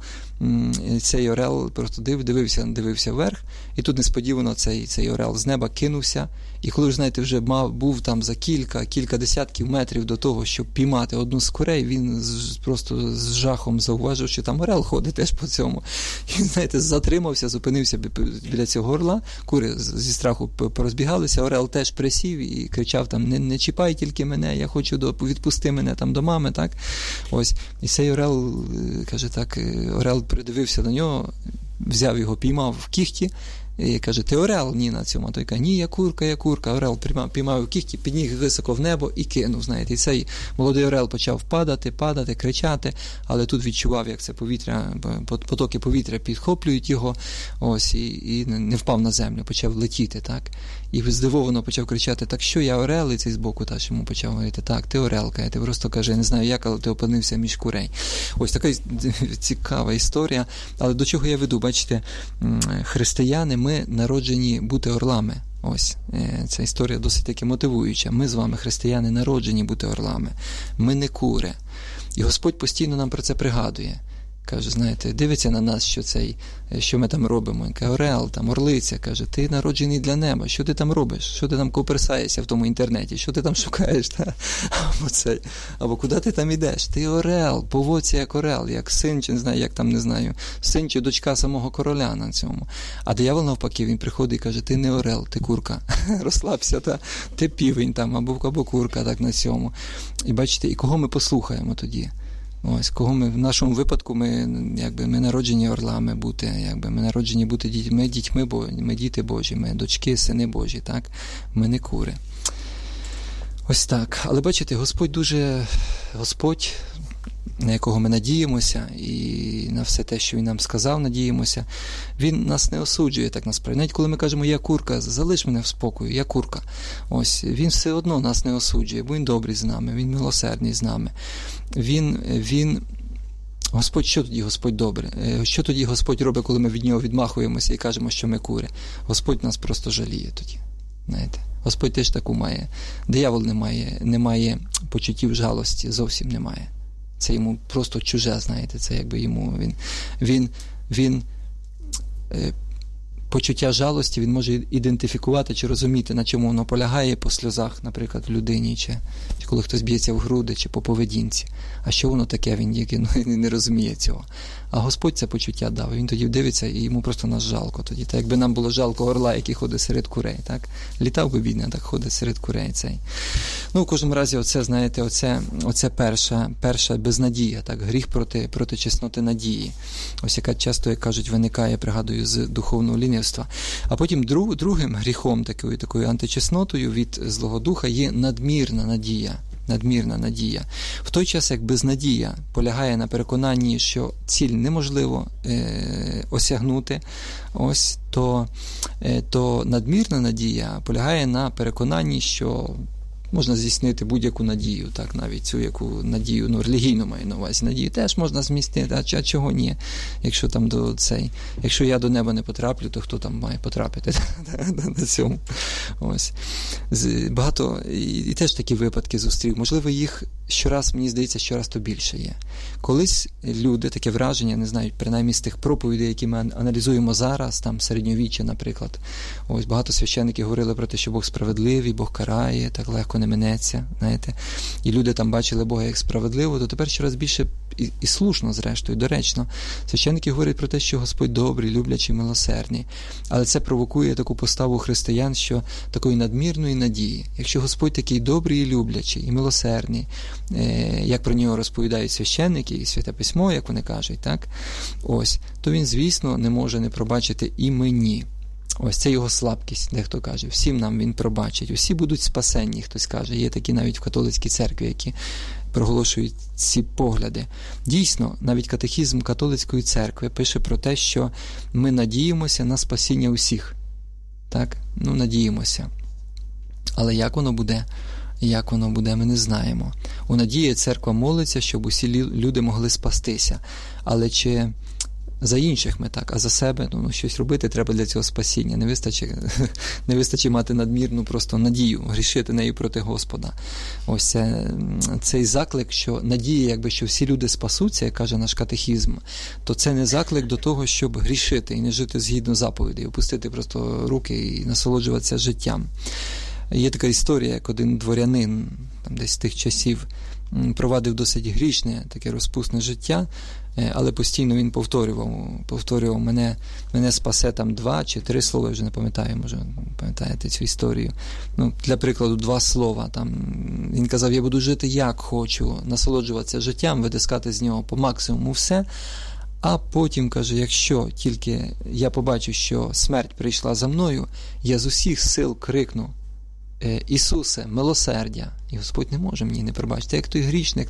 Speaker 3: цей орел просто дивився вверх, і тут несподівано цей орел з неба кинувся. І коли ж, знаєте, вже був там за кілька десятків метрів до того, щоб піймати одну з курей, він просто з жахом зауважив, що там орел ходить теж по цьому. І, знаєте, затримався, зупинився біля цього орла, кури зі страху порозбігалися, орел теж присів і кричав там, не чіпай тільки мене, я хочу, відпусти мене там до мами, так? Ось. І цей орел, каже так, орел придивився до нього, взяв його, піймав в кіхті, і каже, ти орел? Ні, на цьому. А той каже, ні, я курка. Орел піймав кіхті, підніг високо в небо і кинув, знаєте. І цей молодий орел почав падати, кричати, але тут відчував, як це повітря, потоки повітря підхоплюють його, ось, і не впав на землю, почав летіти, так. І здивовано почав кричати, так що, я орел? І цей збоку теж йому почав говорити, так, ти орелка, ти просто каже, я не знаю як, але ти опинився між курей. Ось така цікава історія, але до чого я веду, бачите, християни, ми народжені бути орлами. Ось, ця історія досить таки мотивуюча. Ми з вами, християни, народжені бути орлами. Ми не кури. І Господь постійно нам про це пригадує. Каже, знаєте, дивиться на нас, що ми там робимо. Каже, орел, там, орлиця, каже, ти народжений для неба, що ти там робиш? Що ти там коперсаєшся в тому інтернеті? Що ти там шукаєш? Або куди ти там ідеш? Ти орел, поводься як орел, як син, чи не знаю, син чи дочка самого короля на цьому. А диявол навпаки, він приходить і каже, ти не орел, ти курка. Розслабся, ти півень там, або курка, так, на цьому. І бачите, і кого ми послухаємо тоді? Ось, кого ми, в нашому випадку, ми народжені орлами бути, ми народжені бути дітьми, ми діти Божі, ми дочки, сини Божі, так? Ми не кури. Ось так. Але бачите, Господь, на якого ми надіємося, і на все те, що Він нам сказав, надіємося, Він нас не осуджує, так насправді. Навіть коли ми кажемо, я курка, залиш мене в спокою, я курка. Ось, Він все одно нас не осуджує, бо Він добрий з нами, Він милосердний з нами. Господь, що тоді Господь добре? Що тоді Господь робить, коли ми від Нього відмахуємося і кажемо, що ми кури? Господь нас просто жаліє тоді, знаєте. Господь теж таку має. Диявол не має почуттів жалості, зовсім немає. Це йому просто чуже, знаєте, це якби йому, він почуття жалості він може ідентифікувати чи розуміти, на чому воно полягає по сльозах, наприклад, в людині, чи коли хтось б'ється в груди, чи по поведінці. А що воно таке, він не розуміє цього. А Господь це почуття дав. Він тоді дивиться, і йому просто нас жалко тоді. Так якби нам було жалко орла, який ходить серед курей, так? Літав би бідний, а так ходить серед курей цей. Ну, в кожному разі, оце, знаєте, оце перша безнадія, так? Гріх проти чесноти надії. Ось яка часто, як кажуть, виникає, пригадую, з духовного лінівства. А потім другим гріхом, такою античеснотою від Злого Духа є надмірна надія. надмірна надія. В той час, як безнадія полягає на переконанні, що ціль неможливо осягнути, ось, то надмірна надія полягає на переконанні, що можна здійснити будь-яку надію, так, навіть цю яку надію, релігійну маю на увазі, надію теж можна змістити, а чого ні? Якщо я до неба не потраплю, то хто там має потрапити на цьому? Ось. Багато, і теж такі випадки зустрів. Можливо, їх щораз, мені здається, щораз то більше є. Колись люди, таке враження, не знаю, принаймні з тих проповідей, які ми аналізуємо зараз, там середньовіччя, наприклад, ось багато священників говорили про те, що Бог справедливий, Бог карає, так легко не минеться, знаєте. І люди там бачили Бога як справедливого, то тепер щораз більше і слушно, зрештою, доречно. Священники говорять про те, що Господь добрий, люблячий, милосердний. Але це провокує таку поставу християн, що такої надмірної надії. Якщо Господь такий добрий і люблячий, і милосердний, як про нього розповідають священники і Святе Письмо, як вони кажуть, так? Ось, то він, звісно, не може не пробачити і мені. Ось це його слабкість, дехто каже. Всім нам він пробачить. Усі будуть спасенні, хтось каже. Є такі навіть в католицькій церкві, які проголошують ці погляди. Дійсно, навіть катехізм католицької церкви пише про те, що ми надіємося на спасіння усіх. Так? Надіємося. Але як воно буде, ми не знаємо. У надії церква молиться, щоб усі люди могли спастися. Але чи за інших ми так, а за себе, щось робити треба для цього спасіння. Не вистачить мати надмірну просто надію, грішити нею проти Господа. Ось цей заклик, що надія, що всі люди спасуться, як каже наш катехізм, то це не заклик до того, щоб грішити і не жити згідно заповідей, опустити просто руки і насолоджуватися життям. Є така історія, як один дворянин, там десь з тих часів, провадив досить грішне, таке розпусне життя, але постійно він повторював мене спасе там 2 чи 3 слова, я вже не пам'ятаю, може пам'ятаєте цю історію. Для прикладу, 2 слова. Там він казав, я буду жити як хочу, насолоджуватися життям, витискати з нього по максимуму все, а потім, каже, якщо тільки я побачу, що смерть прийшла за мною, я з усіх сил крикну: Ісусе, милосердя. І Господь не може мені не пробачити. Як той грішник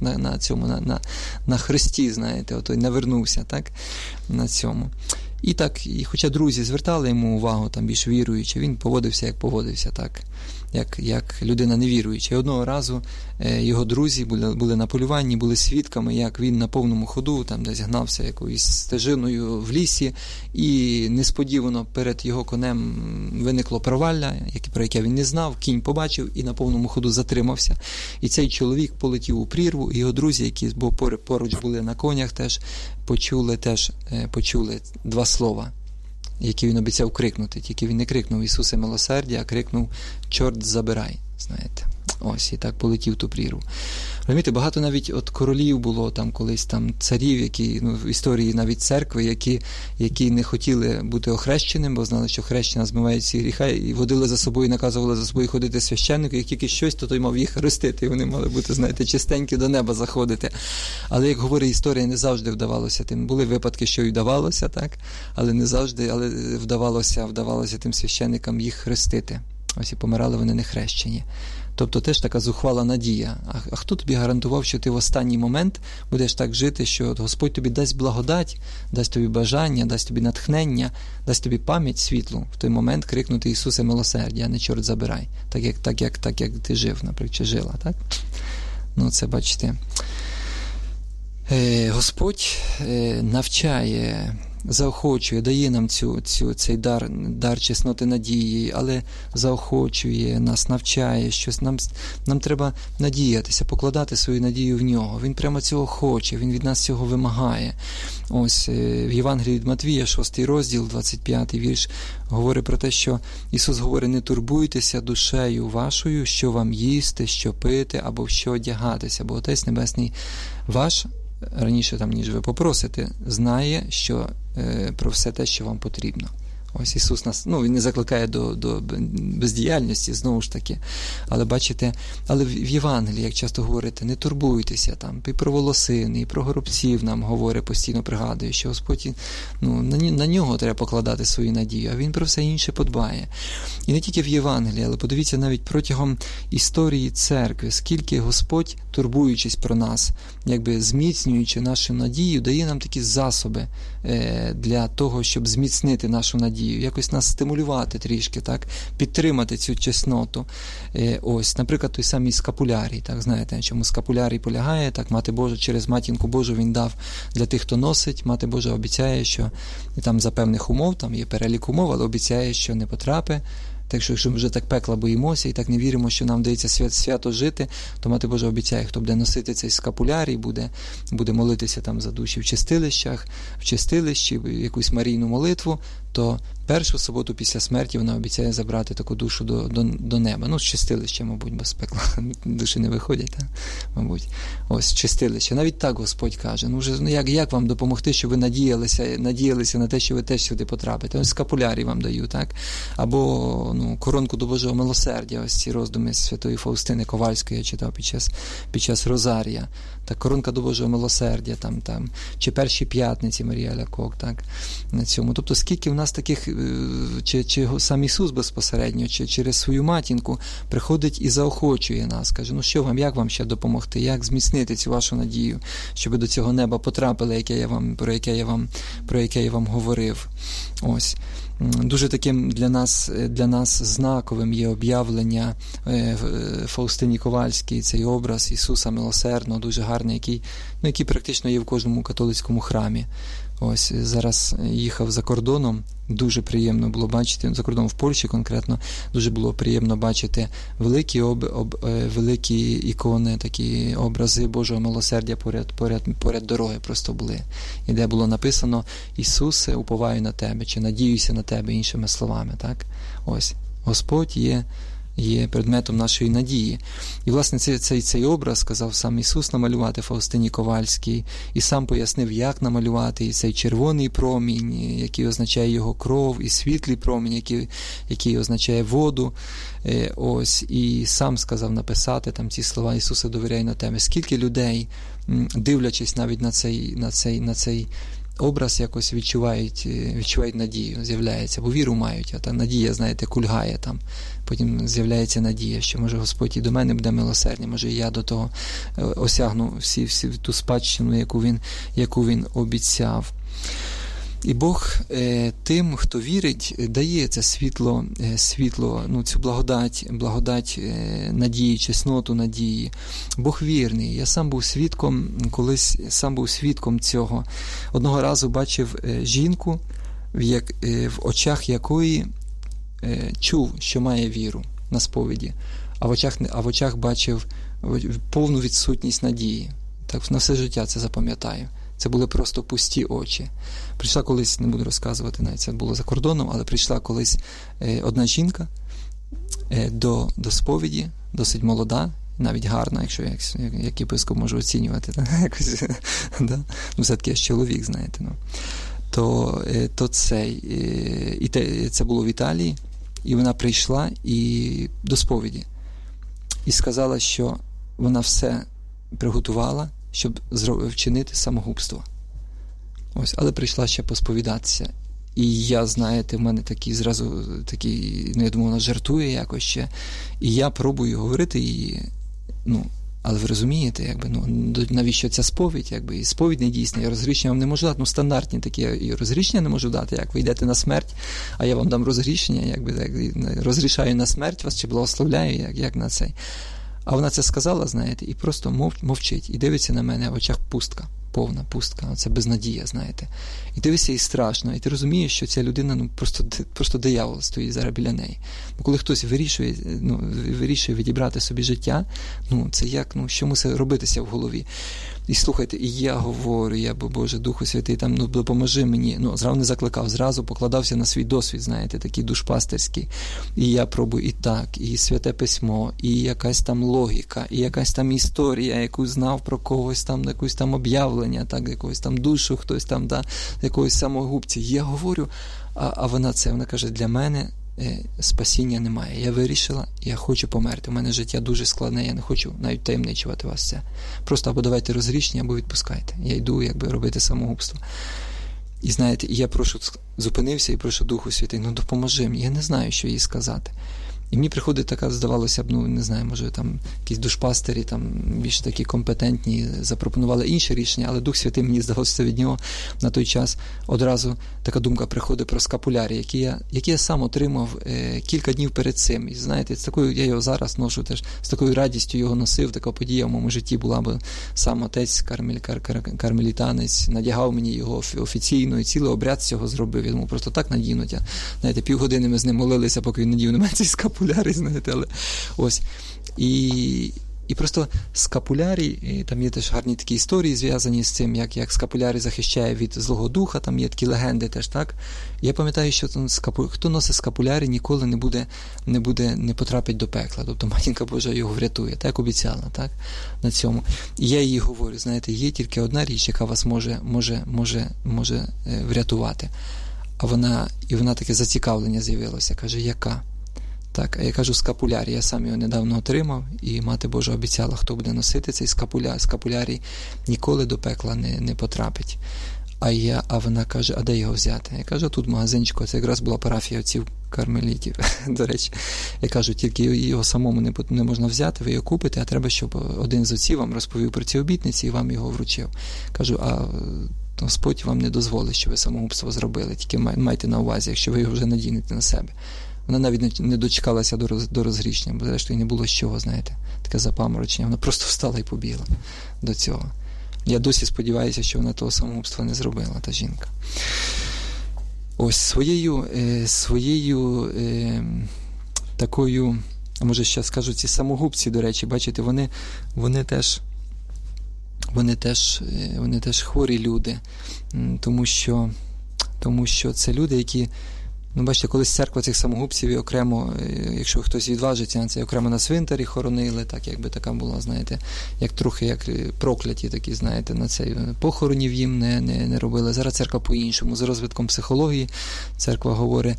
Speaker 3: на хресті, знаєте, отой навернувся, так, на цьому. І так, і хоча друзі звертали йому увагу, там більш віруючи, він поводився, як поводився, так, як людина невіруюча. І одного разу його друзі були на полюванні, були свідками, як він на повному ходу там десь гнався якоюсь стежиною в лісі, і несподівано перед його конем виникло провалля, про яке він не знав, кінь побачив і на повному ходу затримався. І цей чоловік полетів у прірву, і його друзі, які поруч були на конях, теж почули 2 слова, які він обіцяв крикнути. Тільки він не крикнув Ісусе милосердя, а крикнув чорт забирай, знаєте. Ось, і так полетів ту прірву. Розумієте, багато навіть от королів було там колись, там царів, які, в історії навіть церкви, які не хотіли бути охрещеним, бо знали, що хрещення змиває всі гріхи, і водили за собою, наказували за собою ходити священнику, як тільки щось, то той мав їх хрестити, і вони мали бути, знаєте, чистенькі до неба заходити. Але, як говорить історія, не завжди вдавалося тим. Були випадки, що й вдавалося, так, але не завжди, але вдавалося тим священникам їх хрестити. Ось і помирали вони не хрещені. Тобто теж така зухвала надія. А хто тобі гарантував, що ти в останній момент будеш так жити, що Господь тобі дасть благодать, дасть тобі бажання, дасть тобі натхнення, дасть тобі пам'ять світлу в той момент крикнути Ісусе милосердя, а не чорт забирай. Так як ти жив, наприклад, чи жила, так? Це, бачите. Господь навчає, заохочує, дає нам цей дар чесноти надії, але заохочує нас, навчає щось. Нам треба надіятися, покладати свою надію в нього. Він прямо цього хоче, він від нас цього вимагає. Ось в Євангелії від Матвія, 6 розділ, 25 вірш, говорить про те, що Ісус говорить: не турбуйтеся душею вашою, що вам їсти, що пити, або в що одягатися, бо Отець Небесний ваш, раніше ніж ви попросите, знає, що про все те, що вам потрібно. Ось Ісус нас, Він не закликає до бездіяльності, знову ж таки. Але бачите, але в Євангелії, як часто говорите, не турбуйтеся там, і про волосини, і про горобців нам говорить, постійно пригадує, що Господь, на нього треба покладати свою надію, а Він про все інше подбає. І не тільки в Євангелії, але подивіться навіть протягом історії церкви, скільки Господь, турбуючись про нас, якби зміцнюючи нашу надію, дає нам такі засоби для того, щоб зміцнити нашу надію, якось нас стимулювати трішки, так, підтримати цю чесноту. Ось, наприклад, той самий скапулярій, так, знаєте, чому скапулярій полягає, так, Мати Божа, через Матінку Божу Він дав для тих, хто носить, Мати Божа обіцяє, що там за певних умов, там є перелік умов, але обіцяє, що не потрапить. Так що, якщо ми вже так пекла боїмося і так не віримо, що нам дається свято жити, то Мати Божа обіцяє, хто буде носити цей скапулярій, буде молитися там за душі в чистилищі, якусь марійну молитву, то першу суботу після смерті вона обіцяє забрати таку душу до неба. З чистилища, мабуть, бо з пекла душі не виходять, мабуть. Ось, чистилище. Навіть так Господь каже. Як вам допомогти, щоб ви надіялися на те, що ви теж сюди потрапите? Ось скапулярій вам даю, так? Або коронку до Божого милосердя, ось ці роздуми святої Фаустини Ковальської я читав під час Розарія. Так, коронка до Божого милосердя, там, чи перші п'ятниці Марія Лякок, так, на цьому. Тобто, скільки в нас таких, чи сам Ісус безпосередньо, чи через свою матінку приходить і заохочує нас, каже, як вам ще допомогти, як зміцнити цю вашу надію, щоб ви до цього неба потрапили, про яке я вам говорив. Ось. Дуже таким для нас знаковим є об'явлення Фаустині Ковальській, цей образ Ісуса милосердного, дуже гарний, який практично є в кожному католицькому храмі. Ось, зараз їхав за кордоном, дуже приємно було бачити, за кордоном в Польщі конкретно, дуже було приємно бачити великі ікони, такі образи Божого милосердя поряд дороги просто були. І де було написано «Ісусе, уповаю на Тебе», чи «Надіюся на Тебе», іншими словами. Так? Ось, Господь є предметом нашої надії. І, власне, цей образ сказав сам Ісус намалювати Фаустині Ковальській, і сам пояснив, як намалювати, і цей червоний промінь, який означає його кров, і світлий промінь, який означає воду. Ось, і сам сказав написати там ці слова «Ісусе, довіряй на Тебе». Скільки людей, дивлячись навіть на цей образ, якось відчувають надію, з'являється, бо віру мають, а та надія, знаєте, кульгає там. Потім з'являється надія, що може Господь і до мене буде милосердний, може і я до того осягну всі ту спадщину, яку він обіцяв. І Бог тим, хто вірить, дає це світло, цю благодать надії, чесноту надії. Бог вірний. Я сам був свідком цього. Одного разу бачив жінку, в очах якої чув, що має віру на сповіді, а в очах бачив повну відсутність надії. Так на все життя це запам'ятаю. Це були просто пусті очі. Прийшла колись, не буду розказувати, навіть це було за кордоном, але прийшла колись одна жінка до сповіді, досить молода, навіть гарна, якщо як єпископ можу оцінювати. Якось, да? Все-таки я ж чоловік, знаєте. Це було в Італії, і вона прийшла до сповіді і сказала, що вона все приготувала, щоб вчинити самогубство. Ось, але прийшла ще посповідатися. І я, знаєте, в мене я думаю, вона жартує якось ще. І я пробую говорити її, але ви розумієте, навіщо ця сповідь, і сповідь не дійсна, я розгрішення вам не можу дати, стандартні такі, і розгрішення не можу дати, як ви йдете на смерть, а я вам дам розгрішення, розрішаю на смерть вас, чи благословляю, як на цей. А вона це сказала, знаєте, і просто мовчить, і дивиться на мене, в очах пустка, повна пустка, це безнадія, знаєте. І дивишся, і страшно, і ти розумієш, що ця людина, просто диявол стоїть зараз біля неї. Бо коли хтось вирішує відібрати собі життя, це як, що мусить робитися в голові. І слухайте, і я говорю, Боже, Духу Святий, там, допоможи мені. Зразу не закликав, зразу покладався на свій досвід, знаєте, такий душпастерський. І я пробую і так, і Святе Письмо, і якась там логіка, і якась там історія, яку знав про когось там, якусь там об'явлення, так, якогось там душу, хтось там, да, якогось самогубця. Я говорю, а вона каже, для мене спасіння немає. Я вирішила, я хочу померти. У мене життя дуже складне, я не хочу навіть таємничувати вас це. Просто або давайте розрішення, або відпускайте. Я йду, робити самогубство. І знаєте, я зупинився і прошу Духу Святий, допоможи мені. Я не знаю, що їй сказати. І мені приходить така, здавалося б, не знаю, може там якісь душпастері, там більш такі компетентні, запропонували інші рішення, але Дух Святий, мені здалося від нього на той час одразу така думка приходить про скапулярі, які я сам отримав кілька днів перед цим. І знаєте, з такою, я його зараз ношу теж, з такою радістю його носив, така подія в моєму житті була, бо сам отець кармелітанець надягав мені його офіційно і цілий обряд з цього зробив. Я думав, просто так надінуть. Знаєте, півгодини ми з ним молилися, поки він надів на мене цей скапулярі. Знаєте, але ось. І просто скапулярі, там є теж гарні такі історії, зв'язані з цим, як скапулярі захищає від Злого Духа, там є такі легенди теж, так? Я пам'ятаю, що хто носить скапулярі, ніколи не потрапить до пекла. Тобто Матінка Божа його врятує, так обіцяла, так? На цьому. І я їй говорю, знаєте, є тільки одна річ, яка вас може врятувати. А вона таке зацікавлення з'явилося, каже, яка? Так, а я кажу, скапулярій, я сам його недавно отримав, і Мати Божа обіцяла, хто буде носити цей скапулярій, ніколи до пекла не потрапить. А вона каже, а де його взяти? Я кажу, тут магазинчику, це якраз була парафія отців кармелітів, до речі. Я кажу, тільки його самому не можна взяти, ви його купите, а треба, щоб один з отців вам розповів про ці обітниці і вам його вручив. Кажу, а Господь вам не дозволить, що ви самогубство зробили, тільки майте на увазі, якщо ви його вже надінете на себе. Вона навіть не дочекалася до розгрішення, бо зрештою не було з чого, знаєте, таке запаморочення. Вона просто встала і побігла до цього. Я досі сподіваюся, що вона того самогубства не зробила, та жінка. Ось своєю такою, а може ще скажу, ці самогубці, до речі, бачите, вони теж хворі люди, тому що це люди, які, бачите, колись церква цих самогубців і окремо, якщо хтось відважиться на це, окремо на цвинтарі хоронили, так, якби така була, знаєте, трохи як прокляті такі, знаєте, на цей похоронів їм не робили. Зараз церква по-іншому. За розвитком психології церква говорить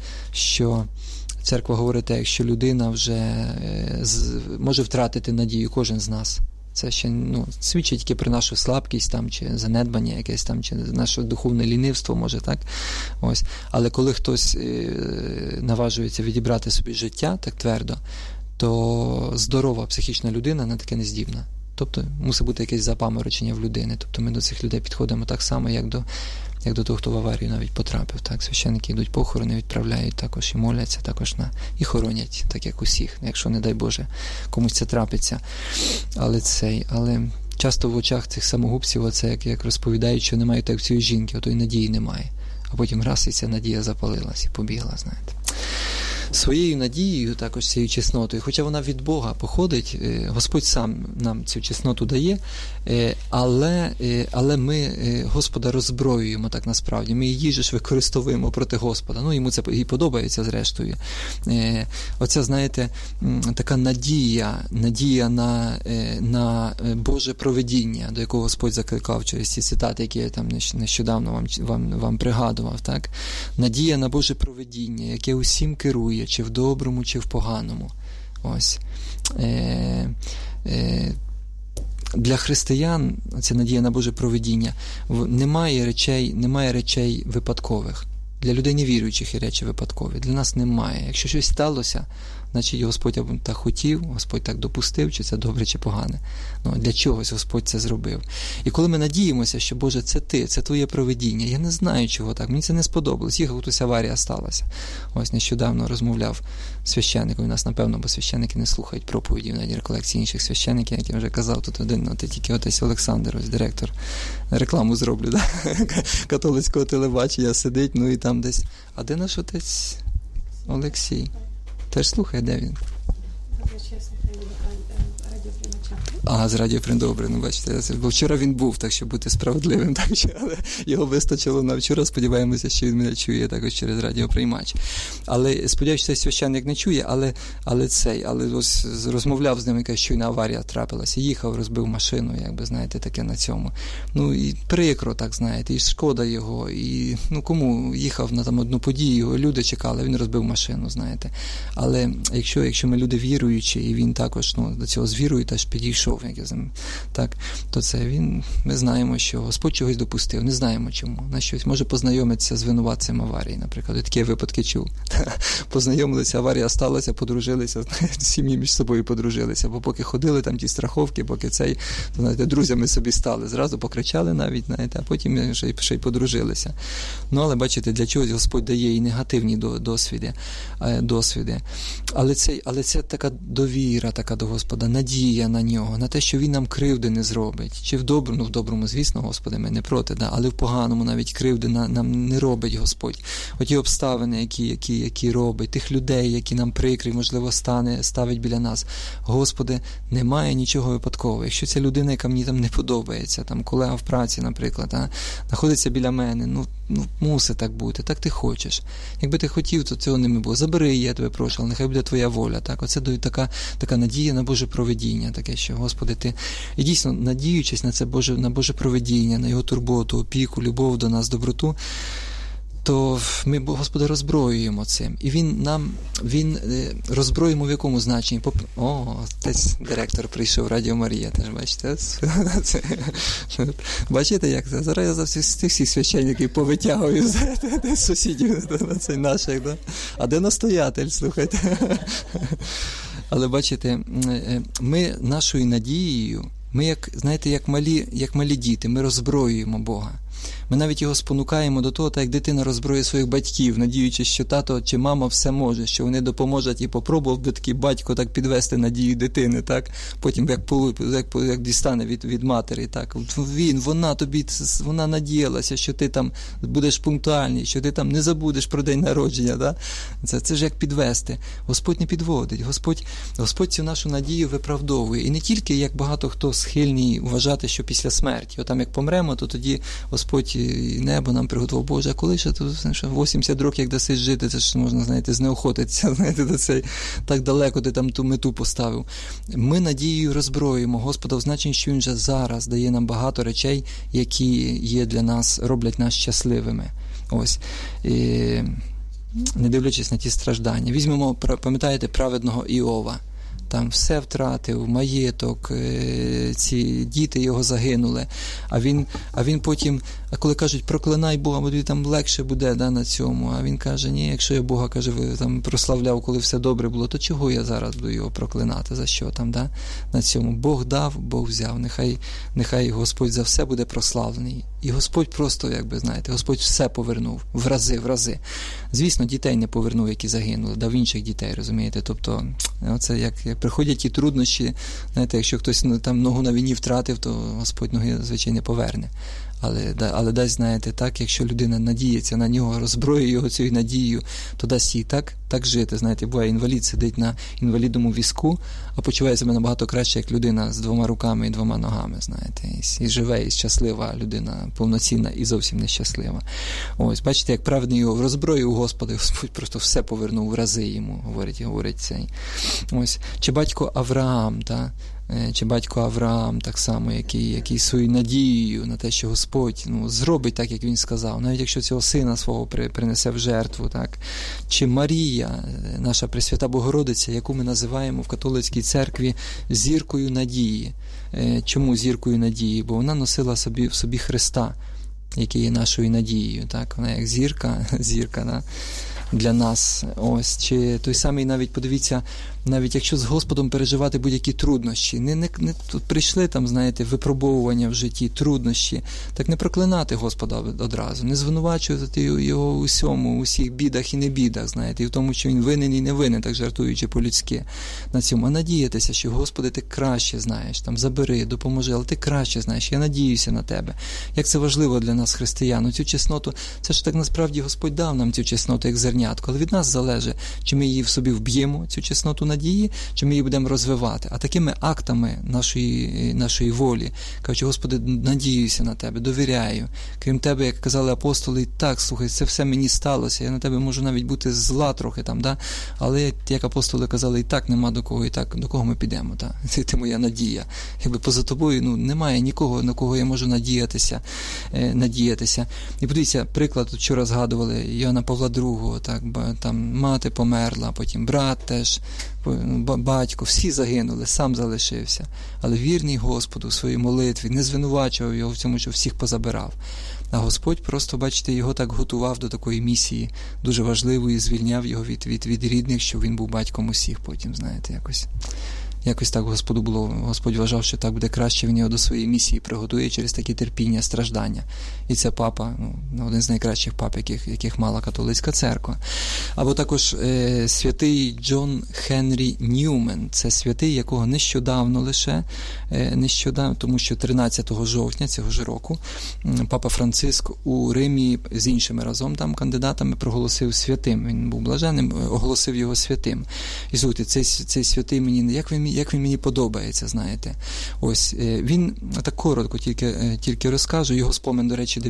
Speaker 3: те, якщо людина вже може втратити надію, кожен з нас. Це ще свідчить тільки про нашу слабкість там, чи занедбання якесь там, чи наше духовне лінивство, може, так? Ось. Але коли хтось наважується відібрати собі життя так твердо, то здорова психічна людина на таке не здібна. Тобто мусить бути якесь запаморочення в людини. Тобто ми до цих людей підходимо так само, як до того, хто в аварію навіть потрапив. Так? Священники йдуть похорони, відправляють також і моляться, також і хоронять, так як усіх, якщо, не дай Боже, комусь це трапиться. Але часто в очах цих самогубців, оце як розповідають, що немає так в цієї жінки, ото й надії немає. А потім раз і ця надія запалилась і побігла, знаєте. Своєю надією, також цією чеснотою, хоча вона від Бога походить, Господь сам нам цю чесноту дає, але ми Господа роззброюємо так насправді. Ми її ж використовуємо проти Господа. Йому це і подобається зрештою. Оця, знаєте, така надія на Боже провидіння, до якого Господь закликав через ці цитати, які я там нещодавно вам пригадував. Так? Надія на Боже провидіння, яке усім керує, чи в доброму, чи в поганому. Ось. Для християн ця надія на Боже провидіння, немає речей випадкових. Для людей невіруючих є речі випадкові. Для нас немає. Якщо щось сталося, значить Господь так хотів, Господь так допустив, чи це добре, чи погане. Для чогось Господь це зробив. І коли ми надіємося, що, Боже, це Ти, це Твоє провидіння, я не знаю, чого так, мені це не сподобалось, їхав, хтось аварія сталася. Ось нещодавно розмовляв з священником, у нас, напевно, бо священники не слухають проповідів на реколекції інших священників, як я вже казав, тут один, тільки отець Олександр, ось директор, рекламу зроблю, да? Католицького телебачення сидить, і там десь. А де наш отець Олексій? Теж слухає, де він? З радіоприймача. Добре, бачите, бо вчора він був, так що бути справедливим, так що, але його вистачило на вчора, сподіваємося, що він мене чує також через радіоприймач. Але сподіваюся, цей священник не чує, але ось розмовляв з ним, яка щойно аварія трапилася, їхав, розбив машину, якби, знаєте, таке на цьому. І прикро, так, знаєте, і шкода його, і, кому їхав на там одну подію, люди чекали, він розбив машину, знаєте. Але якщо ми люди віруючі, і він також, до цього з вірою теж підійшов, так, то ми знаємо, що Господь чогось допустив, не знаємо чому, на щось, може познайомитися з винуватцем аварії, наприклад, такі випадки чув. Познайомилися, аварія сталася, подружилися, сім'ї між собою подружилися, бо поки ходили там ті страховки, поки знаєте, друзями собі стали, зразу покричали навіть, знаєте, а потім ще й подружилися. Але бачите, для чогось Господь дає і негативні досвіди. Але це така довіра така до Господа, надія на нього, на те, що він нам кривди не зробить. Чи в доброму, звісно, Господи, ми не проти, але в поганому навіть кривди нам не робить Господь. Оті обставини, які робить, тих людей, які нам прикрі, можливо, ставить біля нас. Господи, немає нічого випадкового. Якщо ця людина, яка мені там не подобається, там колега в праці, наприклад, знаходиться біля мене, мусить так бути, так ти хочеш. Якби ти хотів, то цього не було. Забери її, я тебе прошу, але нехай буде твоя воля. Так? Оце така надія на Боже провидіння, таке, що, Господи, ти, і дійсно, надіючись на це на Боже провидіння, на Його турботу, опіку, любов до нас, доброту, то ми, Господи, роззброюємо цим. І Він роззброюємо в якому значенні? Десь директор прийшов, Радіо Марія, теж бачите? Бачите, як це? Зараз я за всіх священників повитягую з сусідів, цей наших, да? А де настоятель, слухайте? Але бачите, ми нашою надією, ми, як малі діти, ми роззброюємо Бога. Ми навіть його спонукаємо до того, так як дитина роззброює своїх батьків, надіючись, що тато чи мама все може, що вони допоможуть, і попробував би такий батько так підвести надію дитини, так? Потім як дістане від матері, так? Вона надіялася, що ти там будеш пунктуальний, що ти там не забудеш про день народження, так? Це ж як підвести. Господь не підводить. Господь цю нашу надію виправдовує. І не тільки, як багато хто схильний вважати, що після смерті. Отам як помремо, то тоді Господь і небо нам приготував. Боже, а коли ще 80 років, як досить жити, це ж можна, знаєте, знеохотитися, знаєте, до цей, так далеко ти там ту мету поставив. Ми надією роззброюємо Господа в значенні, що Він вже зараз дає нам багато речей, які є для нас, роблять нас щасливими. Ось. І не дивлячись на ті страждання. Візьмемо, пам'ятаєте, праведного Іова. Там все втратив, маєток, ці діти його загинули. А він потім, коли кажуть, проклинай Бога, бо тобі там легше буде, на цьому. А він каже, ні, якщо я Бога, каже, там прославляв, коли все добре було, то чого я зараз буду його проклинати? За що там, на цьому? Бог дав, Бог взяв. Нехай Господь за все буде прославлений. І Господь просто, знаєте, Господь все повернув в рази. Звісно, дітей не повернув, які загинули, дав інших дітей, розумієте? Тобто, оце як приходять ті труднощі, знаєте, якщо хтось там ногу на війні втратив, то Господь ноги, звичайно, не поверне. Але дасть, знаєте, так, якщо людина надіється на нього, роззброює його цією надією, то дасть їй так жити. Знаєте, буває, інвалід сидить на інвалідному візку, а почуває себе набагато краще, як людина з 2 руками і 2 ногами, знаєте, і живе, і щаслива людина, повноцінна і зовсім нещаслива. Ось, бачите, як праведний його роззброїв у Господа, Господь просто все повернув в рази йому, говорить цей. Ось, чи батько Авраам, так само, який своєю надією на те, що Господь зробить так, як він сказав, навіть якщо цього сина свого принесе в жертву, так? Чи Марія, наша Пресвята Богородиця, яку ми називаємо в католицькій церкві зіркою надії. Чому зіркою надії? Бо вона носила в собі Христа, який є нашою надією, так? Вона як зірка, для нас. Ось, чи той самий, навіть подивіться, навіть якщо з Господом переживати будь-які труднощі, не тут прийшли там, знаєте, випробовування в житті, труднощі, так не проклинати Господа одразу, не звинувачувати його у усіх бідах і небідах, знаєте, і в тому, що він винен і не винен, так жартуючи по-людськи на цьому, а надіятися, що, Господи, ти краще знаєш, там, забери, допоможи, але ти краще знаєш, я надіюся на тебе. Як це важливо для нас, християн, цю чесноту, це ж так насправді Господь дав нам цю чесноту, як зерня зернятко. Але від нас залежить, чи ми її в собі вб'ємо, цю чесноту надії, чи ми її будемо розвивати. А такими актами нашої волі, кажучи, Господи, надіюся на Тебе, довіряю. Крім Тебе, як казали апостоли, так, слухай, це все мені сталося, я на Тебе можу навіть бути зла трохи там, да? Але, як апостоли казали, і так нема до кого, і так, до кого ми підемо, да? Ти моя надія. Якби поза тобою, немає нікого, на кого я можу надіятися. І подивіться, приклад, вчора згадували Йоанна Павла II, так, там мати померла, потім брат теж, батько, всі загинули, сам залишився. Але вірний Господу в своїй молитві, не звинувачував його в цьому, що всіх позабирав. А Господь просто, бачите, його так готував до такої місії, дуже важливої, звільняв його від рідних, щоб він був батьком усіх потім, знаєте, якось так Господу було. Господь вважав, що так буде краще, він його до своєї місії приготує через такі терпіння, страждання. І це папа, один з найкращих пап, яких мала католицька церква. Або також святий Джон Генрі Ньюмен. Це святий, якого нещодавно, тому що 13 жовтня цього ж року папа Франциск у Римі з іншими разом там кандидатами проголосив святим. Він був блаженним, оголосив його святим. І слухайте, цей святий мені, як він мені подобається, знаєте. Ось, він, так коротко тільки розкажу, його спомин, до речі,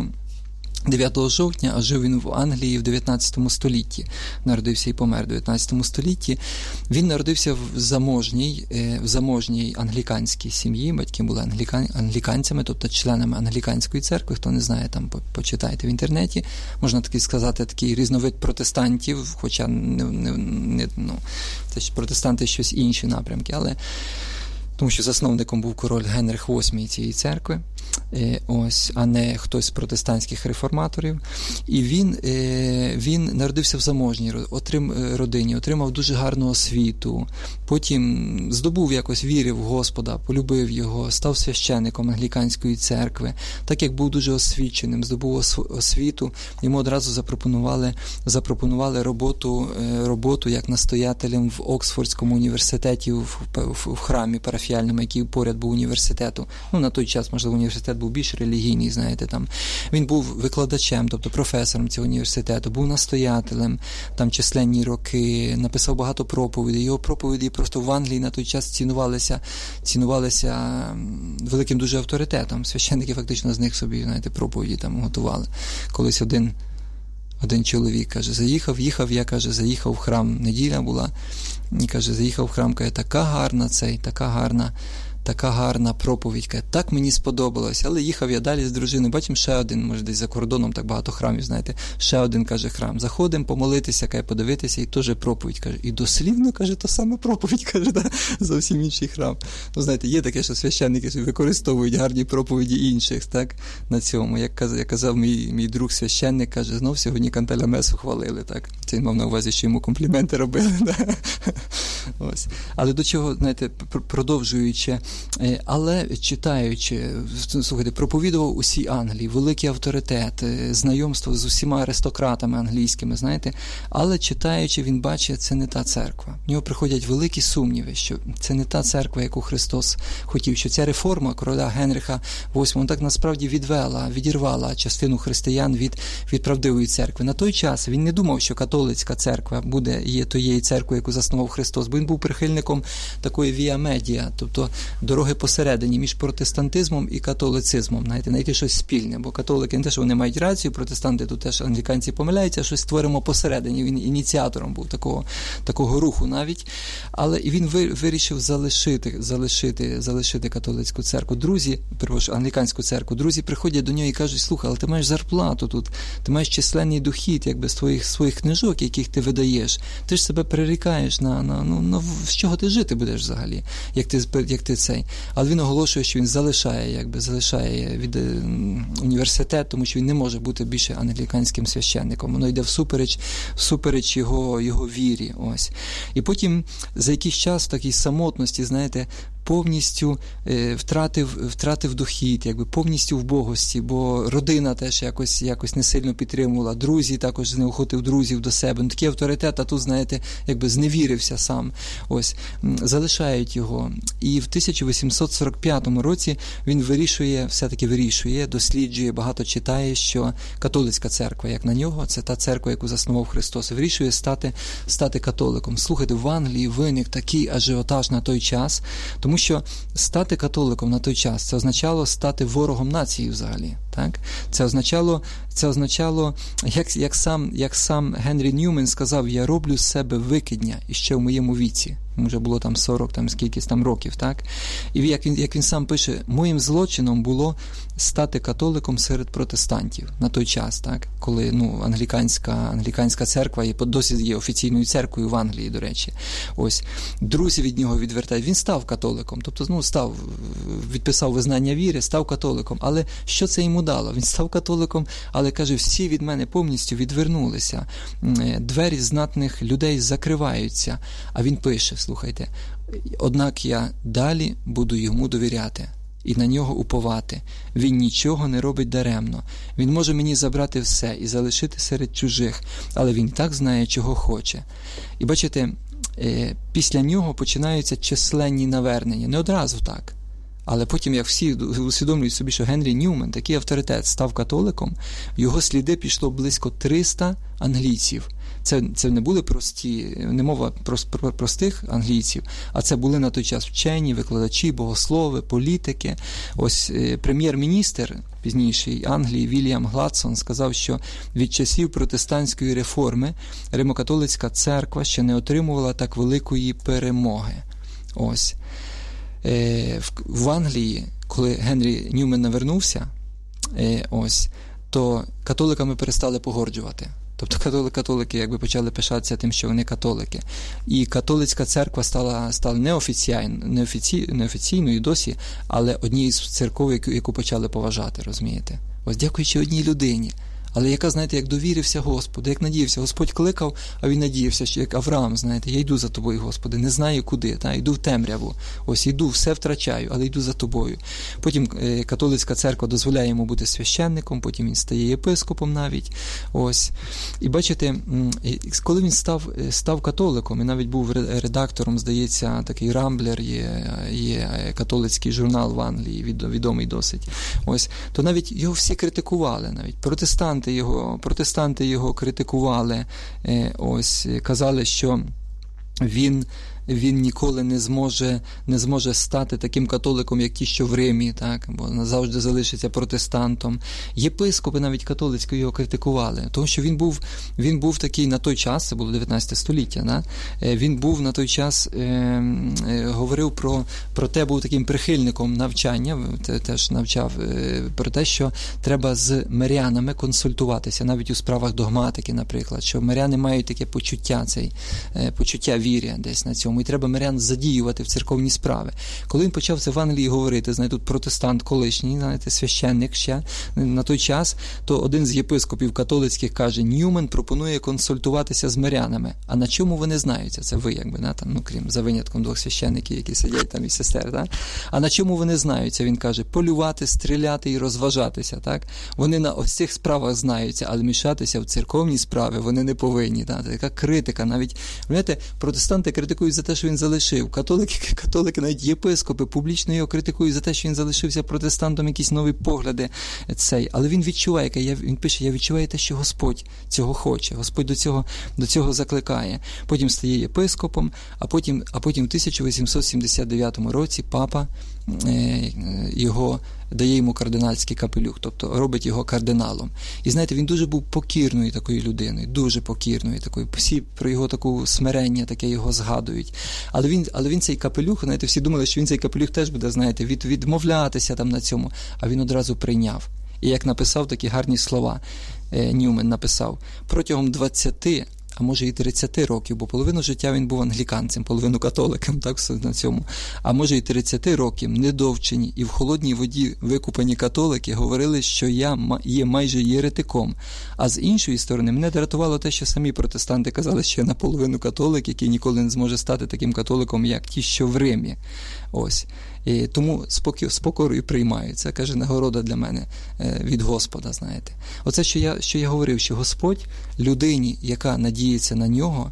Speaker 3: 9 жовтня, а жив він в Англії в 19 столітті. Народився і помер в 19 столітті. Він народився в заможній англіканській сім'ї. Батьки були англіканцями, тобто членами англіканської церкви. Хто не знає, там почитайте в інтернеті. Можна таки сказати, такий різновид протестантів, хоча це ж протестанти щось інші напрямки, але тому що засновником був король Генрих VIII цієї церкви, ось, а не хтось з протестантських реформаторів. І він народився в заможній родині, отримав дуже гарну освіту, потім здобув якось, вірив в Господа, полюбив його, став священником англіканської церкви. Так як був дуже освіченим, здобув освіту, йому одразу запропонували роботу як настоятелем в Оксфордському університеті, в храмі парафіальному, який поряд був університету. На той час, можливо, університет був більш релігійний, знаєте, там. Він був викладачем, тобто професором цього університету, був настоятелем, там численні роки, написав багато проповідей. Його проповіді просто в Англії на той час цінувалися великим дуже авторитетом. Священники фактично з них собі, знаєте, проповіді там готували. Колись один чоловік, каже, заїхав в храм, неділя була, і каже, заїхав в храм, каже, така гарна проповідь, каже, так мені сподобалось, але їхав я далі з дружиною, бачимо ще один, може десь за кордоном, так багато храмів, знаєте, ще один, каже, храм, заходимо помолитися, каже, подивитися, і теж проповідь, каже, і дослівно, каже, то саме проповідь, каже, да? Зовсім інший храм. Знаєте, є таке, що священники використовують гарні проповіді інших, так, на цьому, як казав мій друг священник, каже, знов сьогодні Кантеля Месу хвалили, так, це він мав на увазі, що йому компліменти робили, да? Ось. Але до чого, знаєте, продовжуючи, але читаючи, слухайте, проповідував усій Англії, великий авторитет, знайомство з усіма аристократами англійськими, знаєте, але читаючи, він бачить, це не та церква. В нього приходять великі сумніви, що це не та церква, яку Христос хотів, що ця реформа короля Генриха VIII так насправді відірвала частину християн від правдивої церкви. На той час він не думав, що католицька церква є тією церквою, яку заснував Христос, бо він був прихильником такої віа медіа, тобто дороги посередині між протестантизмом і католицизмом, знайти щось спільне, бо католики не те, що вони мають рацію, протестанти тут теж англіканці помиляються, щось створимо посередині. Він ініціатором був такого руху навіть, але і він вирішив залишити католицьку церкву. Англіканську церкву. Друзі приходять до нього і кажуть, слухай, але ти маєш зарплату тут, ти маєш численний дохід, якби, з своїх книжок, яких ти видаєш. Ти ж себе прирікаєш з чого ти жити будеш взагалі, як ти цей. Але він оголошує, що він залишає від університет, тому що він не може бути більше англіканським священником. Воно йде всупереч його вірі. Ось. І потім за якийсь час в такій самотності, знаєте, повністю втратив дохід, якби повністю в богості, бо родина теж якось не сильно підтримувала, друзі також знеохотив друзів до себе. Такий авторитет, а тут, знаєте, якби зневірився сам. Ось, залишають його. І в 1845 році він вирішує, досліджує, багато читає, що католицька церква, як на нього, це та церква, яку заснував Христос, вирішує стати католиком. Слухайте, в Англії виник такий ажіотаж на той час, тому що стати католиком на той час, це означало стати ворогом нації взагалі. Так? Це означало, як сам Генрі Ньюмен сказав, я роблю з себе викидня іще в моєму віці. Йому вже було там 40, там скількись там років, так? І як він сам пише, моїм злочином було стати католиком серед протестантів на той час, так? Коли, англіканська церква досі є офіційною церквою в Англії, до речі. Ось, друзі від нього відвертають. Він став католиком, тобто, відписав визнання віри, став католиком. Але що це йому дало? Він став католиком, але, каже, всі від мене повністю відвернулися. Двері знатних людей закриваються. А він пише, слухайте, однак я далі буду йому довіряти і на нього уповати. Він нічого не робить даремно. Він може мені забрати все і залишити серед чужих, але він так знає, чого хоче. І бачите, після нього починаються численні навернення. Не одразу так. Але потім, як всі усвідомлюють собі, що Генрі Ньюмен, такий авторитет, став католиком, в його сліди пішло близько 300 англійців. Це не були не мова про простих англійців, а це були на той час вчені, викладачі, богослови, політики. Ось прем'єр-міністр пізніший Англії Вільям Гладсон сказав, що від часів протестантської реформи Римо-католицька церква ще не отримувала так великої перемоги. Ось. В Англії, коли Генрі Ньюмен навернувся, то католиками перестали погорджувати. Тобто католики якби почали пишатися тим, що вони католики. І католицька церква стала неофіційною досі, але однією з церков, яку почали поважати, розумієте? Ось дякуючи одній людині. Але яка, знаєте, як довірився Господу, як надіявся. Господь кликав, а він надіявся, що як Авраам, знаєте, я йду за тобою, Господи, не знаю куди, йду в темряву. Ось йду, все втрачаю, але йду за тобою. Потім католицька церква дозволяє йому бути священником, потім він стає єпископом навіть. Ось. І бачите, коли він став католиком, і навіть був редактором, здається, такий Рамблер, є католицький журнал в Англії, відомий досить. Ось, то навіть його всі критикували, навіть протестанти його критикували, ось, казали, що він ніколи не зможе стати таким католиком, як ті, що в Римі, так? Бо завжди залишиться протестантом. Єпископи навіть католицько його критикували, тому що він був такий на той час, це було 19 століття, да? Він був на той час, говорив про те, був таким прихильником навчання, теж навчав про те, що треба з мирянами консультуватися, навіть у справах догматики, наприклад, що миряни мають таке почуття віри десь на цьому. І треба мирян задіювати в церковні справи. Коли він почав це в Англії говорити, знаєте, тут протестант колишній, знаєте, священник ще на той час, то один з єпископів католицьких каже, Ньюмен пропонує консультуватися з мирянами. А на чому вони знаються? Це ви, якби, да, там, крім за винятком 2 священників, які сидять там і сестер, да? А на чому вони знаються? Він каже, полювати, стріляти і розважатися, так? Вони на ось цих справах знаються, але мішатися в церковні справи вони не повинні, да? Це така критика, навіть, знаєте, протестанти критикують за те, що він залишив. Католики, навіть єпископи, публічно його критикують за те, що він залишився протестантом, якісь нові погляди. Але він відчуває, він пише, я відчуваю те, що Господь цього хоче, Господь до цього закликає. Потім стає єпископом, а потім в 1879 році папа дає йому кардинальський капелюх, тобто робить його кардиналом. І знаєте, він дуже був покірною такою людиною, дуже покірною такою. Всі про його таку смирення, таке його згадують. Але він цей капелюх, знаєте, всі думали, що він цей капелюх теж буде, знаєте, відмовлятися там на цьому, а він одразу прийняв. І як написав такі гарні слова, Ньюмен написав, протягом 20 а може і 30 років, бо половину життя він був англіканцем, половину католиком, так, на цьому. А може і 30 років недовчені і в холодній воді викупані католики говорили, що я є майже єретиком. А з іншої сторони, мене дратувало те, що самі протестанти казали, що я наполовину католик, який ніколи не зможе стати таким католиком, як ті, що в Римі. Ось. І тому з покорою приймаю. Це, каже, нагорода для мене від Господа, знаєте. Оце, що я говорив, що Господь людині, яка надіється на нього,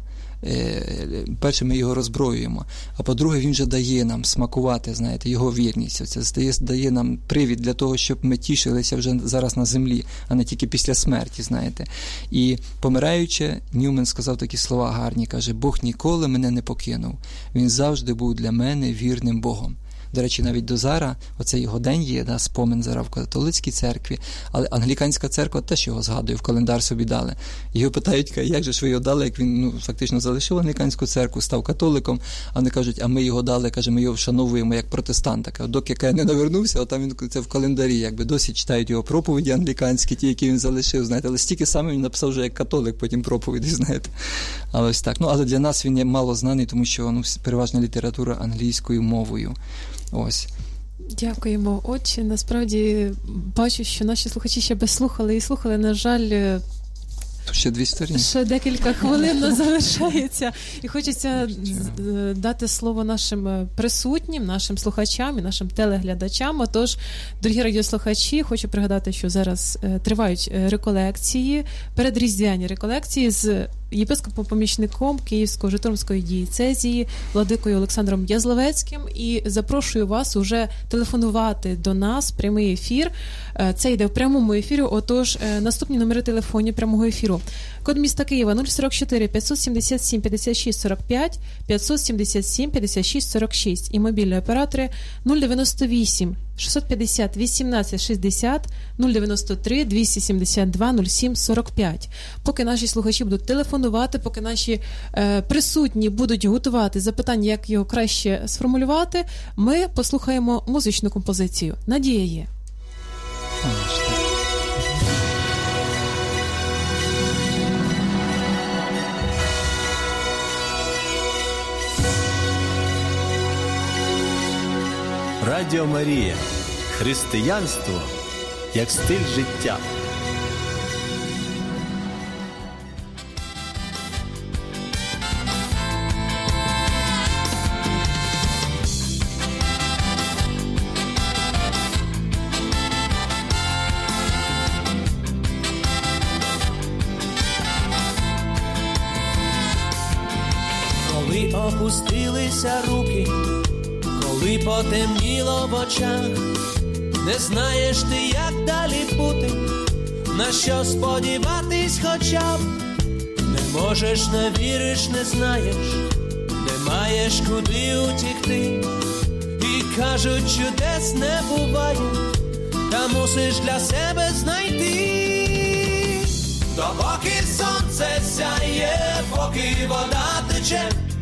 Speaker 3: перше, ми його роззброюємо, а по-друге, він же дає нам смакувати, знаєте, його вірність. Це дає нам привід для того, щоб ми тішилися вже зараз на землі, а не тільки після смерті, знаєте. І помираючи, Ньюмен сказав такі слова гарні, каже, Бог ніколи мене не покинув, він завжди був для мене вірним Богом. До речі, навіть до зараз, оцей його день є, да, спомин зараз в католицькій церкві, але англіканська церква теж його згадує, в календар собі дали. Його питають, як же ж ви його дали, як він фактично залишив англіканську церкву, став католиком, а вони кажуть, а ми його дали, каже, ми його вшановуємо як протестанта. Доки я не навернувся, там він це в календарі, якби досі читають його проповіді англіканські, ті, які він залишив, знаєте, але стільки саме він написав вже як католик, потім проповіді, знаєте. Але ось так. Але для нас він є мало знаний, тому що переважна література англійською мовою. Ось.
Speaker 2: Дякуємо, отче. Насправді бачу, що наші слухачі ще би слухали, на жаль,
Speaker 3: тут ще 2 сторінки.
Speaker 2: Ще декілька хвилин нас залишається. І хочеться дати слово нашим присутнім, нашим слухачам і нашим телеглядачам. Отож, дорогі радіослухачі, хочу пригадати, що зараз тривають реколекції, передріздвяні реколекції з єпископом-помічником Київсько-Житомирської дієцезії владикою Олександром Язловецьким, і запрошую вас уже телефонувати до нас в прямий ефір. Це йде в прямому ефірі, отож наступні номери телефонів прямого ефіру. Код міста Києва 044 577 56 45, 577 56 46 і мобільні оператори 098 650 18 60, 093 272 07 45. Поки наші слухачі будуть телефонувати, поки наші присутні будуть готувати запитання, як його краще сформулювати, ми послухаємо музичну композицію «Надія є».
Speaker 1: Радіо Марія. Християнство як стиль життя.
Speaker 4: Коли опустилися руки, коли потемніло в очах, не знаєш ти, як далі бути, на що сподіватись хоча б. Не можеш, не віриш, не знаєш, не маєш куди утікти. І кажуть, чудес не буває, та мусиш для себе знайти. Допоки сонце сяє, поки вода тече,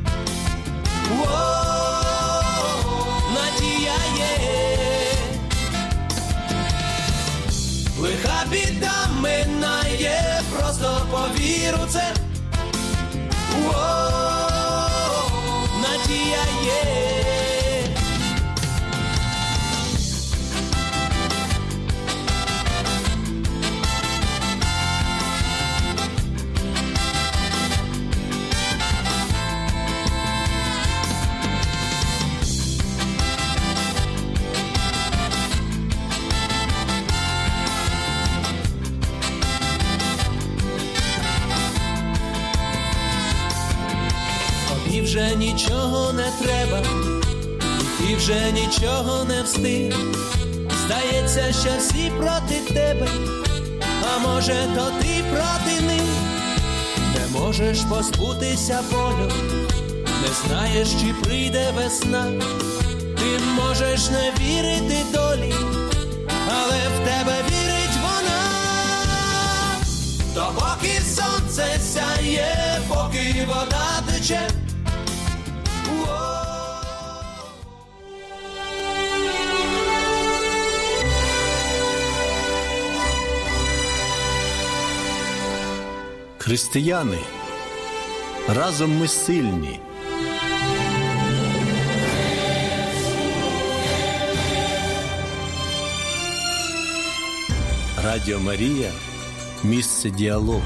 Speaker 4: надія є. Лиха біда минає, просто повір у це. Надія є. Тобі вже нічого не треба, і ти вже нічого не встиг. Здається, що всі проти тебе, а може, то ти проти них. Не можеш позбутися болю, не знаєш, чи прийде весна. Ти можеш не вірити долі, але в тебе вірить вона. То поки сонце сяє, поки вода тече.
Speaker 1: Християни, Разом ми сильні. Радіо Марія – місце діалогу.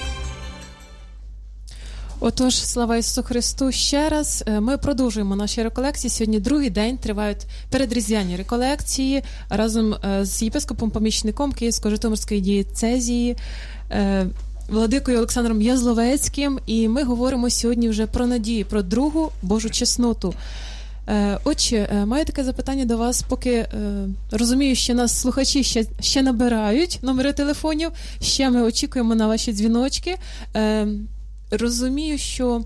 Speaker 2: Отож, слава Ісусу Христу ще раз. Ми продовжуємо наші реколекції. Сьогодні другий день тривають передріздвяні реколекції разом з єпископом-помічником Київсько-Житомирської дієцезії владикою Олександром Язловецьким. І ми говоримо сьогодні вже про надію, про другу Божу чесноту. Отче, маю таке запитання до вас, поки розумію, що нас слухачі ще набирають номери телефонів, ще ми очікуємо на ваші дзвіночки. Розумію, що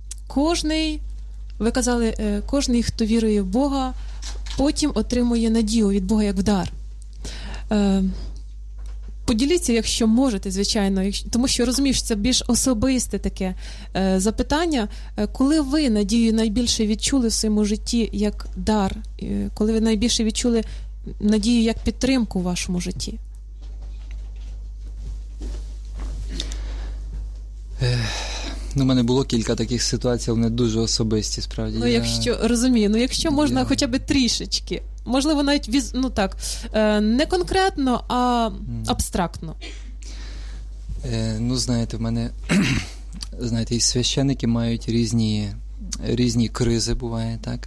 Speaker 2: ви казали, кожний, хто вірує в Бога, потім отримує надію від Бога як в дар. Поділіться, якщо можете, звичайно, тому що розумію, що це більш особисте таке запитання. Коли ви надію найбільше відчули в своєму житті як дар? Коли ви найбільше відчули надію як підтримку в вашому житті?
Speaker 3: У мене було кілька таких ситуацій, вони дуже особисті, справді.
Speaker 2: Якщо можна хоча б трішечки. Можливо, навіть не конкретно, а абстрактно.
Speaker 3: Знаєте, в мене, і священники мають різні кризи, буває, так?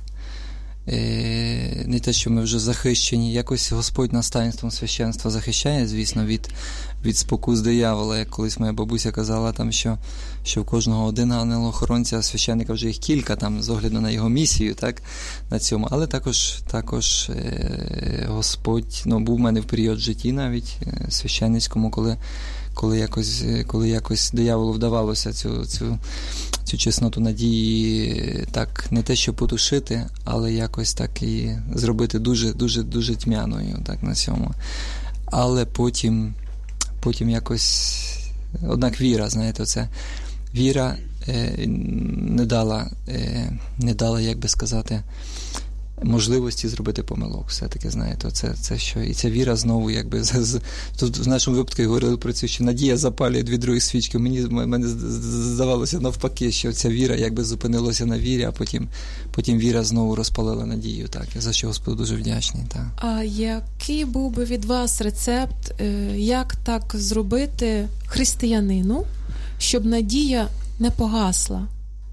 Speaker 3: Не те, що ми вже захищені. Якось Господь нас таїнством священства захищає, звісно, від спокус диявола. Як колись моя бабуся казала, там, що в кожного один ангел-охоронця, а священника вже їх кілька, там, з огляду на його місію, так, на цьому. Але також Господь, був в мене в період житті навіть священницькому, коли якось дияволу вдавалося цю чесноту надії так не те, що потушити, але якось так і зробити дуже тьмяною, так, на цьому. Але потім якось, однак віра, знаєте, оце віра не дала, як би сказати, можливості зробити помилок. Все-таки, знаєте, це що. І ця віра знову, якби, тут в нашому випадку говорили про це, що надія запалює дві другі свічки. Мені здавалося навпаки, що ця віра якби зупинилася на вірі, а потім віра знову розпалила надію. Так, за що Господу дуже вдячний. Так.
Speaker 2: А який був би від вас рецепт, як так зробити християнину, щоб надія не погасла?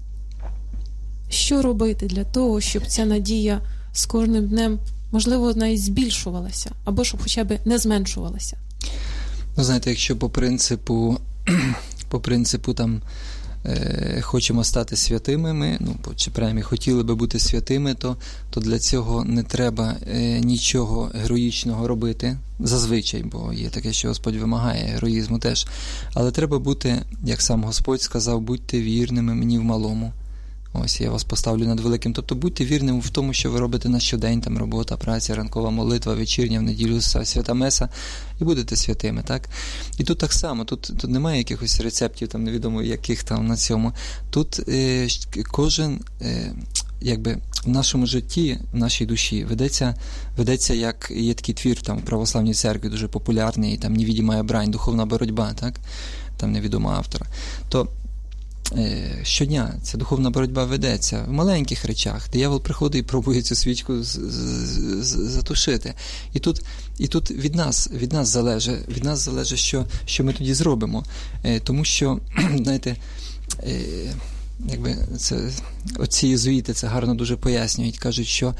Speaker 2: Що робити для того, щоб ця надія з кожним днем, можливо, навіть збільшувалася, або щоб хоча б не зменшувалася?
Speaker 3: Знаєте, якщо по принципу там хочемо стати святими, ми, чи принаймні хотіли би бути святими, то для цього не треба нічого героїчного робити, зазвичай, бо є таке, що Господь вимагає героїзму теж. Але треба бути, як сам Господь сказав, будьте вірними мені в малому. Ось, я вас поставлю над великим. Тобто будьте вірними в тому, що ви робите на щодень, там робота, праця, ранкова молитва, вечірня, в неділю, свята меса, і будете святими, так? І тут так само, тут немає якихось рецептів, там невідомо яких там на цьому. Тут кожен, якби, в нашому житті, в нашій душі ведеться, як є такий твір там в православній церкві, дуже популярний, там «Невідімая брань», духовна боротьба, так? Там невідомого автора. То щодня ця духовна боротьба ведеться в маленьких речах. Диявол приходить і пробує цю свічку затушити. І тут від нас залежить, що ми тоді зробимо. Тому що, знаєте, якби це оці єзуїти це гарно дуже пояснюють. Кажуть, що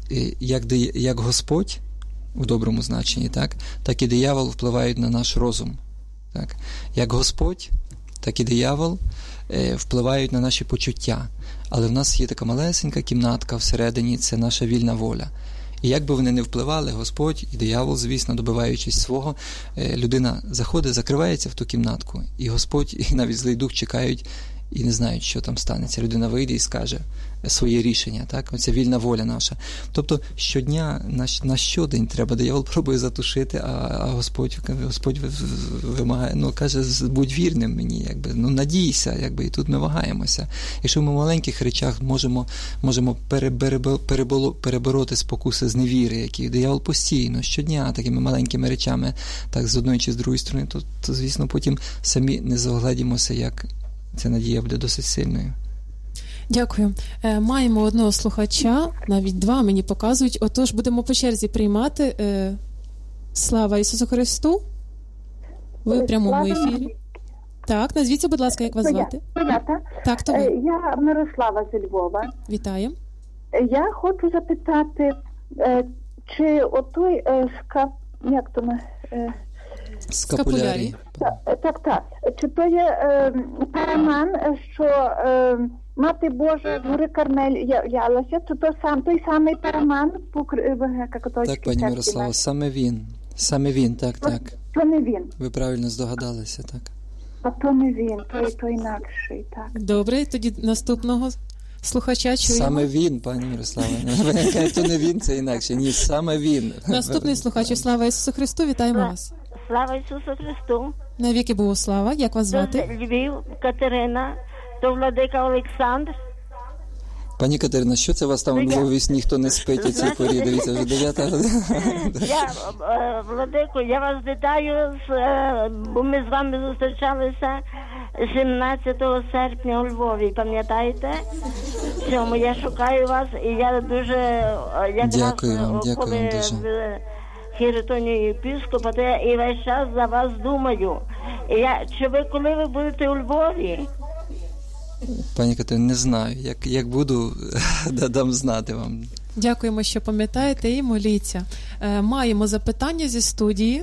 Speaker 3: як Господь у доброму значенні, так і диявол впливають на наш розум. Так? Як Господь, так і диявол впливають на наші почуття. Але в нас є така малесенька кімнатка всередині, це наша вільна воля. І як би вони не впливали, Господь і диявол, звісно, добиваючись свого, людина заходить, закривається в ту кімнатку, і Господь, і навіть злий дух чекають і не знають, що там станеться. Людина вийде і скаже своє рішення, так? Оця вільна воля наша. Тобто щодня, на щодень треба, диявол пробує затушити, а Господь вимагає, каже, будь вірним мені, якби, надійся, якби, і тут ми вагаємося. Якщо ми в маленьких речах можемо перебороти спокуси з невіри, які диявол постійно, щодня, такими маленькими речами, так, з одної чи з другої сторони, то звісно, потім самі не загледімося, ця надія буде досить сильною.
Speaker 2: Дякую. Маємо одного слухача, навіть два мені показують. Отож, будемо по черзі приймати. Слава Ісусу Христу! Ви в прямому ефірі. Так, назвіться, будь ласка, як вас звати? Так, то ви.
Speaker 5: Я Мирослава зі Львова.
Speaker 2: Вітаю.
Speaker 5: Я хочу запитати, чи отой
Speaker 2: Скапулярій.
Speaker 5: Так. Чи то є параман, що Мати Божа з гори Кармель явилася, чи то той самий параман в греко-католицькій
Speaker 3: Так, пані Мирослава, саме він, так.
Speaker 5: То не він.
Speaker 3: Ви правильно здогадалися, так.
Speaker 5: А то не він, то інакший, так.
Speaker 2: Добре, тоді наступного слухача чуємо.
Speaker 3: Саме він, пані Мирослава. То не він, це інакше. Ні, саме він.
Speaker 2: Наступний слухач. Слава Ісусу Христу, вітаємо вас.
Speaker 6: Слава Ісусу Христу.
Speaker 2: Навіки Богу слава. Як вас звати?
Speaker 6: Львів, Катерина, то владика Олександр.
Speaker 3: Пані Катерина, що це у вас там у Львові ніхто не спить у цій порі? Дивіться, вже 9 година.
Speaker 6: Владико, я вас вітаю, бо ми з вами зустрічалися 17 серпня у Львові, пам'ятаєте? Чому я шукаю вас, і я дуже...
Speaker 3: Дякую вам дуже.
Speaker 6: Хіритонію епіскопа, то я і весь час за вас думаю. Коли ви будете у Львові?
Speaker 3: Пані Катерина, не знаю. Як буду, дам знати вам.
Speaker 2: Дякуємо, що пам'ятаєте, і моліться. Маємо запитання зі студії.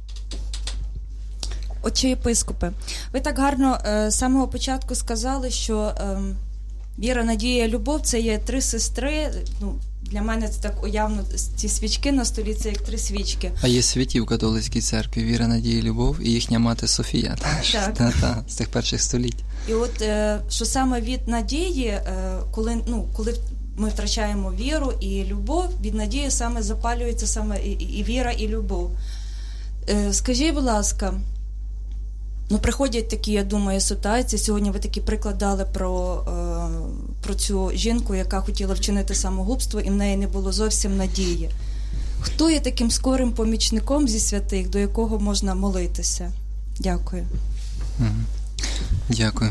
Speaker 7: Отче єпископе, ви так гарно з самого початку сказали, що віра, надія, любов – це є три сестри. Для мене це так уявно, ці свічки на столі – це як три свічки.
Speaker 3: А є святі в католицькій церкві: віра, надія, любов і їхня мати Софія. Так. З тих перших століть.
Speaker 7: І от, що саме від надії, коли ми втрачаємо віру і любов, від надії саме запалюється саме і віра, і любов. Скажіть, будь ласка, приходять такі, я думаю, ситуації. Сьогодні ви такий приклад дали про цю жінку, яка хотіла вчинити самогубство, і в неї не було зовсім надії. Хто є таким скорим помічником зі святих, до якого можна молитися? Дякую.
Speaker 3: Дякую.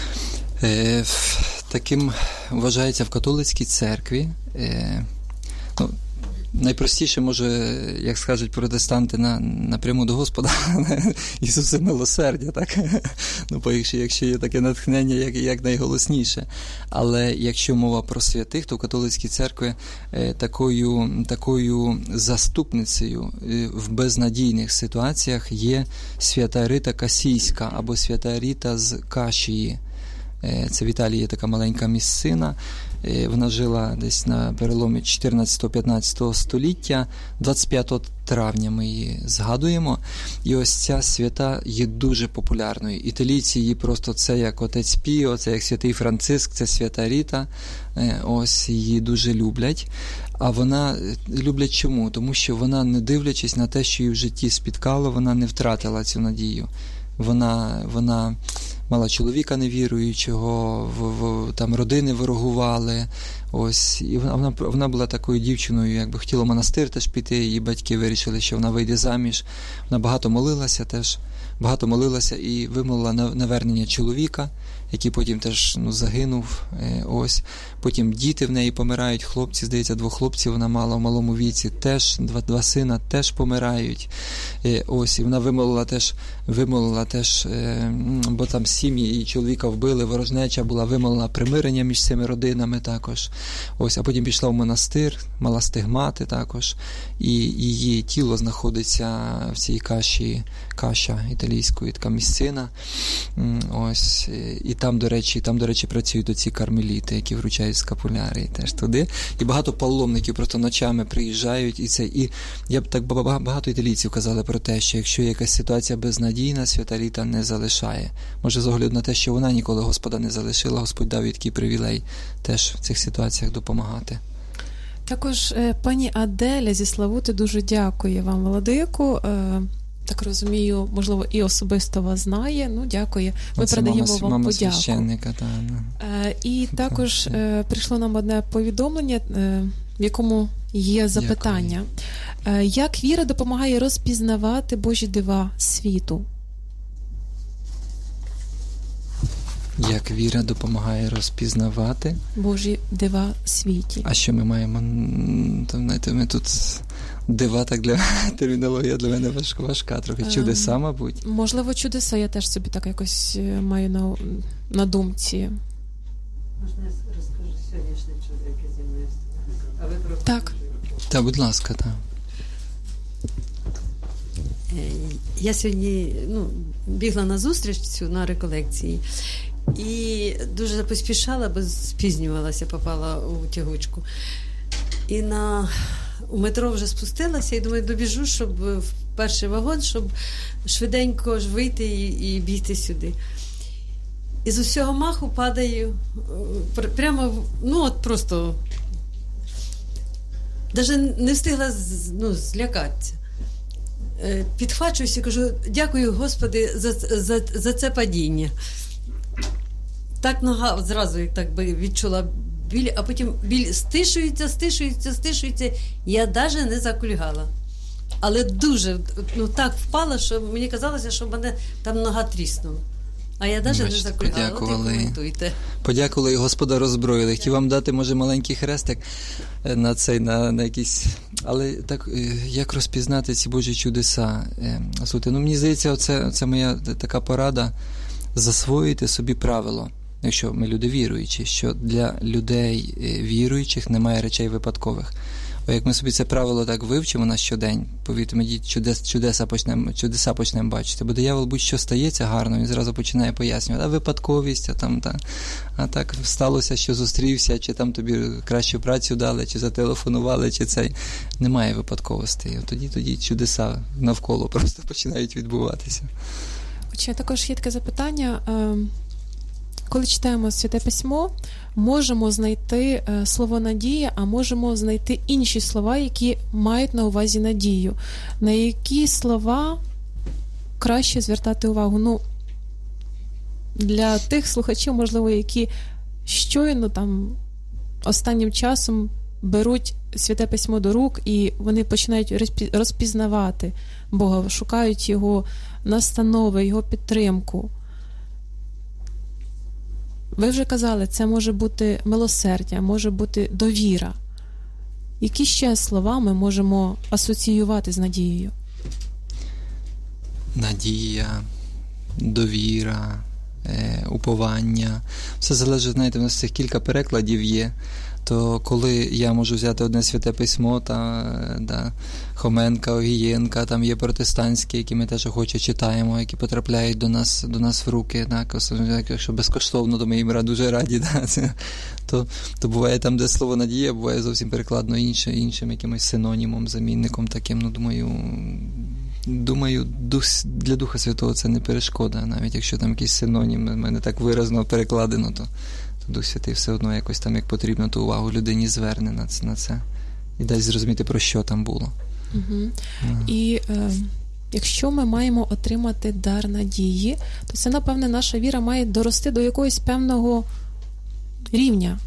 Speaker 3: Таким вважається в католицькій церкві. Найпростіше, може, як скажуть протестанти, напряму до Господа, Ісусе милосердя, так? Якщо є таке натхнення, як найголосніше. Але якщо мова про святих, то в католицькій церкві такою заступницею в безнадійних ситуаціях є свята Рита Касійська або свята Ріта з Кашії. Це в Італії є така маленька місцина. Вона жила десь на переломі 14-15 століття. 25 травня ми її згадуємо. І ось ця свята є дуже популярною. Італійці її просто, це як отець Піо, це як святий Франциск, це свята Ріта. Ось її дуже люблять. А вона люблять чому? Тому що вона, не дивлячись на те, що її в житті спіткало, вона не втратила цю надію. Вона мала чоловіка невіруючого, там родини ворогували. Ось, і вона була такою дівчиною, якби хотіла в монастир теж піти, її батьки вирішили, що вона вийде заміж. Вона багато молилася і вимолила навернення чоловіка, який потім теж загинув. Ось. Потім діти в неї помирають, хлопці, здається, 2 хлопців вона мала в малому віці, теж 2 сина теж помирають. Ось. І вона вимолила теж, бо там сім'ї і чоловіка вбили, ворожнеча була, вимолила примирення між цими родинами також. Ось. А потім пішла в монастир, мала стигмати також, і її тіло знаходиться в цій каша італійської, така місцина. Ось. І там, до речі, працюють оці кармеліти, які вручають скапулярії теж туди. І багато паломників просто ночами приїжджають. І я б так багато італійців казали про те, що якщо є якась ситуація безнадійна, свята Ріта не залишає. Може, з огляду на те, що вона ніколи Господа не залишила, Господь дав їй такий привілей теж в цих ситуаціях допомагати.
Speaker 2: Також пані Аделя зі Славути дуже дякує вам, владику. Так розумію, можливо, і особисто вас знає. Дякую. Ми передаємо вам подяку. І також прийшло нам одне повідомлення, в якому є запитання. Дякую. Як віра допомагає розпізнавати Божі дива світу?
Speaker 3: Як віра допомагає розпізнавати
Speaker 2: Божі дива в світі.
Speaker 3: А що ми маємо? Там, знаєте, ми тут дива, так для термінологія для мене важка трохи. Чудеса, мабуть.
Speaker 2: Можливо, чудеса, я теж собі так якось маю на думці.
Speaker 8: Можна я розкажу сьогоднішнє чудо, яке зі мною сталося? А ви про
Speaker 2: Так.
Speaker 3: Та, будь ласка, так.
Speaker 8: Я сьогодні бігла на зустріч цю на реколекції і дуже поспішала, бо спізнювалася, попала у тягучку. І у метро вже спустилася і думаю, добіжу, щоб в перший вагон, щоб швиденько ж вийти і бігти сюди. І з усього маху падаю прямо, просто навіть не встигла злякатися. Підхвачуюся і кажу, дякую, Господи, за це падіння. Так нога зразу так би відчула біль, а потім біль стишується. Я навіть не закульгала. Але дуже так впала, що мені казалося, що в мене там нога тріснула. А я навіть не закульгала. От і коментуйте.
Speaker 3: Подякували і Господа роззброїли. Хотів вам дати, може, маленький хрестик на якийсь... Але так, як розпізнати ці Божі чудеса? Слухайте, мені здається, це моя така порада засвоїти собі правило, якщо ми люди віруючі, що для людей віруючих немає речей випадкових. Бо як ми собі це правило так вивчимо на щодень, повірте мені, чудеса почнемо бачити. Бо диявол будь-що стається гарно, він зразу починає пояснювати, випадковість, а так сталося, що зустрівся, чи там тобі кращу працю дали, чи зателефонували, чи цей. Немає випадковостей. Тоді чудеса навколо просто починають відбуватися.
Speaker 2: Отже, також є таке запитання. Коли читаємо Святе Письмо, можемо знайти слово «надія», а можемо знайти інші слова, які мають на увазі надію. На які слова краще звертати увагу? Для тих слухачів, можливо, які щойно останнім часом беруть Святе Письмо до рук і вони починають розпізнавати Бога, шукають Його настанови, Його підтримку. Ви вже казали, це може бути милосердя, може бути довіра. Які ще слова ми можемо асоціювати з надією?
Speaker 3: Надія, довіра, уповання. Все залежить, знаєте, у нас цих кілька перекладів є. То коли я можу взяти одне Святе Письмо, Хоменка, Огієнка, там є протестантські, які ми теж охоче читаємо, які потрапляють до нас в руки, якщо безкоштовно, то ми їм дуже раді. То буває там, де слово надія, буває зовсім перекладно іншим якимось синонімом, замінником таким. Думаю, для Духа Святого це не перешкода, навіть якщо там якийсь синонім в мене так виразно перекладено, то Дух Святий все одно якось там, як потрібно, ту увагу людині зверне на це і дасть зрозуміти, про що там було.
Speaker 2: Угу. І якщо ми маємо отримати дар надії, то це, напевне, наша віра має дорости до якогось певного рівня.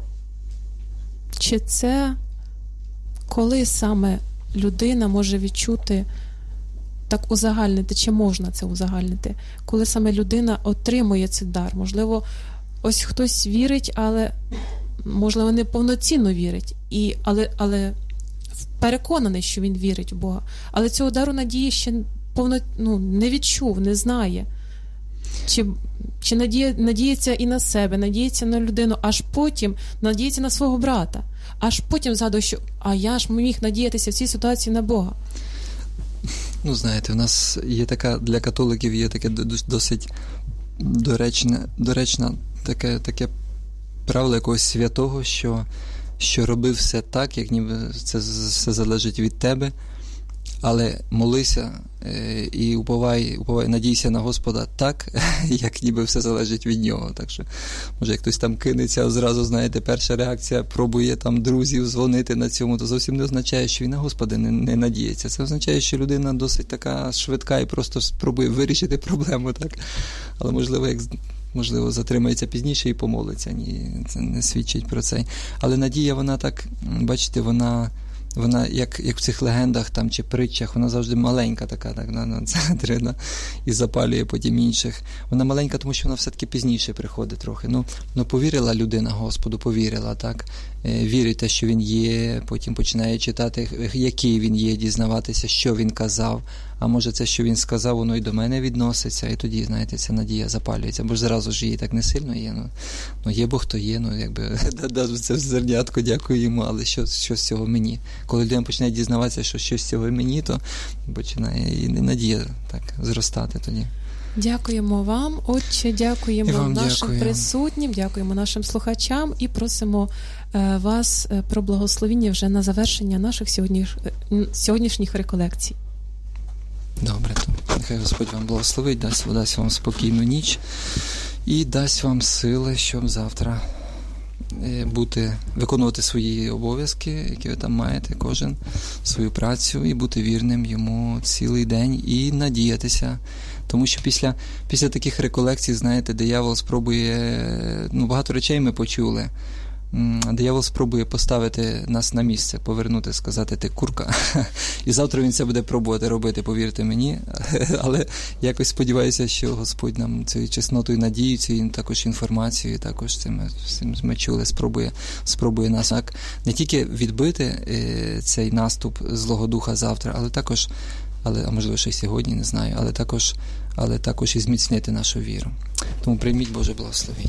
Speaker 2: Чи це коли саме людина може відчути, так узагальнити, чи можна це узагальнити, коли саме людина отримує цей дар? Можливо, ось хтось вірить, але, можливо, не повноцінно вірить, але переконаний, що він вірить в Бога. Але цього дару надії ще не відчув, не знає. Чи надіється і на себе, надіється на людину, аж потім надіється на свого брата. Аж потім згадує, що я ж міг надіятися в цій ситуації на Бога.
Speaker 3: Знаєте, в нас є така, для католиків є таке досить доречне таке правило якогось святого, що робив все так, як ніби це все залежить від тебе, але молися і уповай, надійся на Господа так, як ніби все залежить від нього. Так що, може, як хтось там кинеться, зразу, знаєте, перша реакція, пробує там друзів дзвонити на цьому, то зовсім не означає, що він на Господа не надіється. Це означає, що людина досить така швидка і просто спробує вирішити проблему, так? Але, можливо, затримається пізніше і помолиться. Ні, це не свідчить про це. Але надія, вона так, бачите, вона вона як в цих легендах там, чи притчах, вона завжди маленька така, так, на центрі, і запалює потім інших. Вона маленька, тому що вона все-таки пізніше приходить трохи. Ну повірила людина Господу, повірила, так. Вірить те, що він є, потім починає читати, який він є, дізнаватися, що він казав. А може це, що він сказав, воно і до мене відноситься, і тоді, знаєте, ця надія запалюється. Бо ж зразу ж її так не сильно є. Ну є Бог, то є, якби, це зернятко, дякую йому, але що з цього мені? Коли людина починає дізнаватися, що щось з цього мені, то починає і надія так зростати тоді.
Speaker 2: Дякуємо вам, Отче, дякуємо нашим присутнім, дякуємо нашим слухачам і просимо вас про благословіння вже на завершення наших сьогоднішніх реколекцій.
Speaker 3: Добре, то нехай Господь вам благословить, дасть вам спокійну ніч і дасть вам сили, щоб завтра виконувати свої обов'язки, які ви там маєте, кожен свою працю, і бути вірним йому цілий день і надіятися. Тому що після таких реколекцій, знаєте, диявол спробує, багато речей ми почули. Диявол спробує поставити нас на місце, повернути, сказати, ти курка. І завтра він це буде пробувати робити, повірте мені. Але якось сподіваюся, що Господь нам цією чеснотою, надією, цією також інформацією, також цим ми чули, спробує нас так не тільки відбити цей наступ Злого Духа завтра, а можливо ще й сьогодні, не знаю, але також і зміцнити нашу віру. Тому прийміть Боже благословення.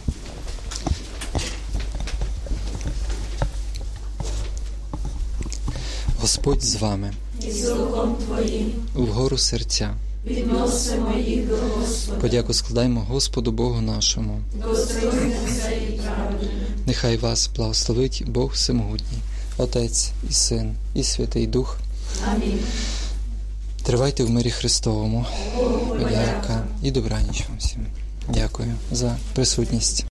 Speaker 3: Господь з вами.
Speaker 9: І з Духом Твоїм.
Speaker 3: Вгору серця.
Speaker 9: Підносимо їх до Господа.
Speaker 3: Подяку складаємо Господу Богу нашому.
Speaker 9: Достойним і праведним.
Speaker 3: Нехай вас благословить Бог Всемогутній, Отець і Син, і Святий Дух.
Speaker 9: Амінь.
Speaker 3: Тривайте в мирі Христовому. Подяка. І добраніч вам всім. Дякую за присутність.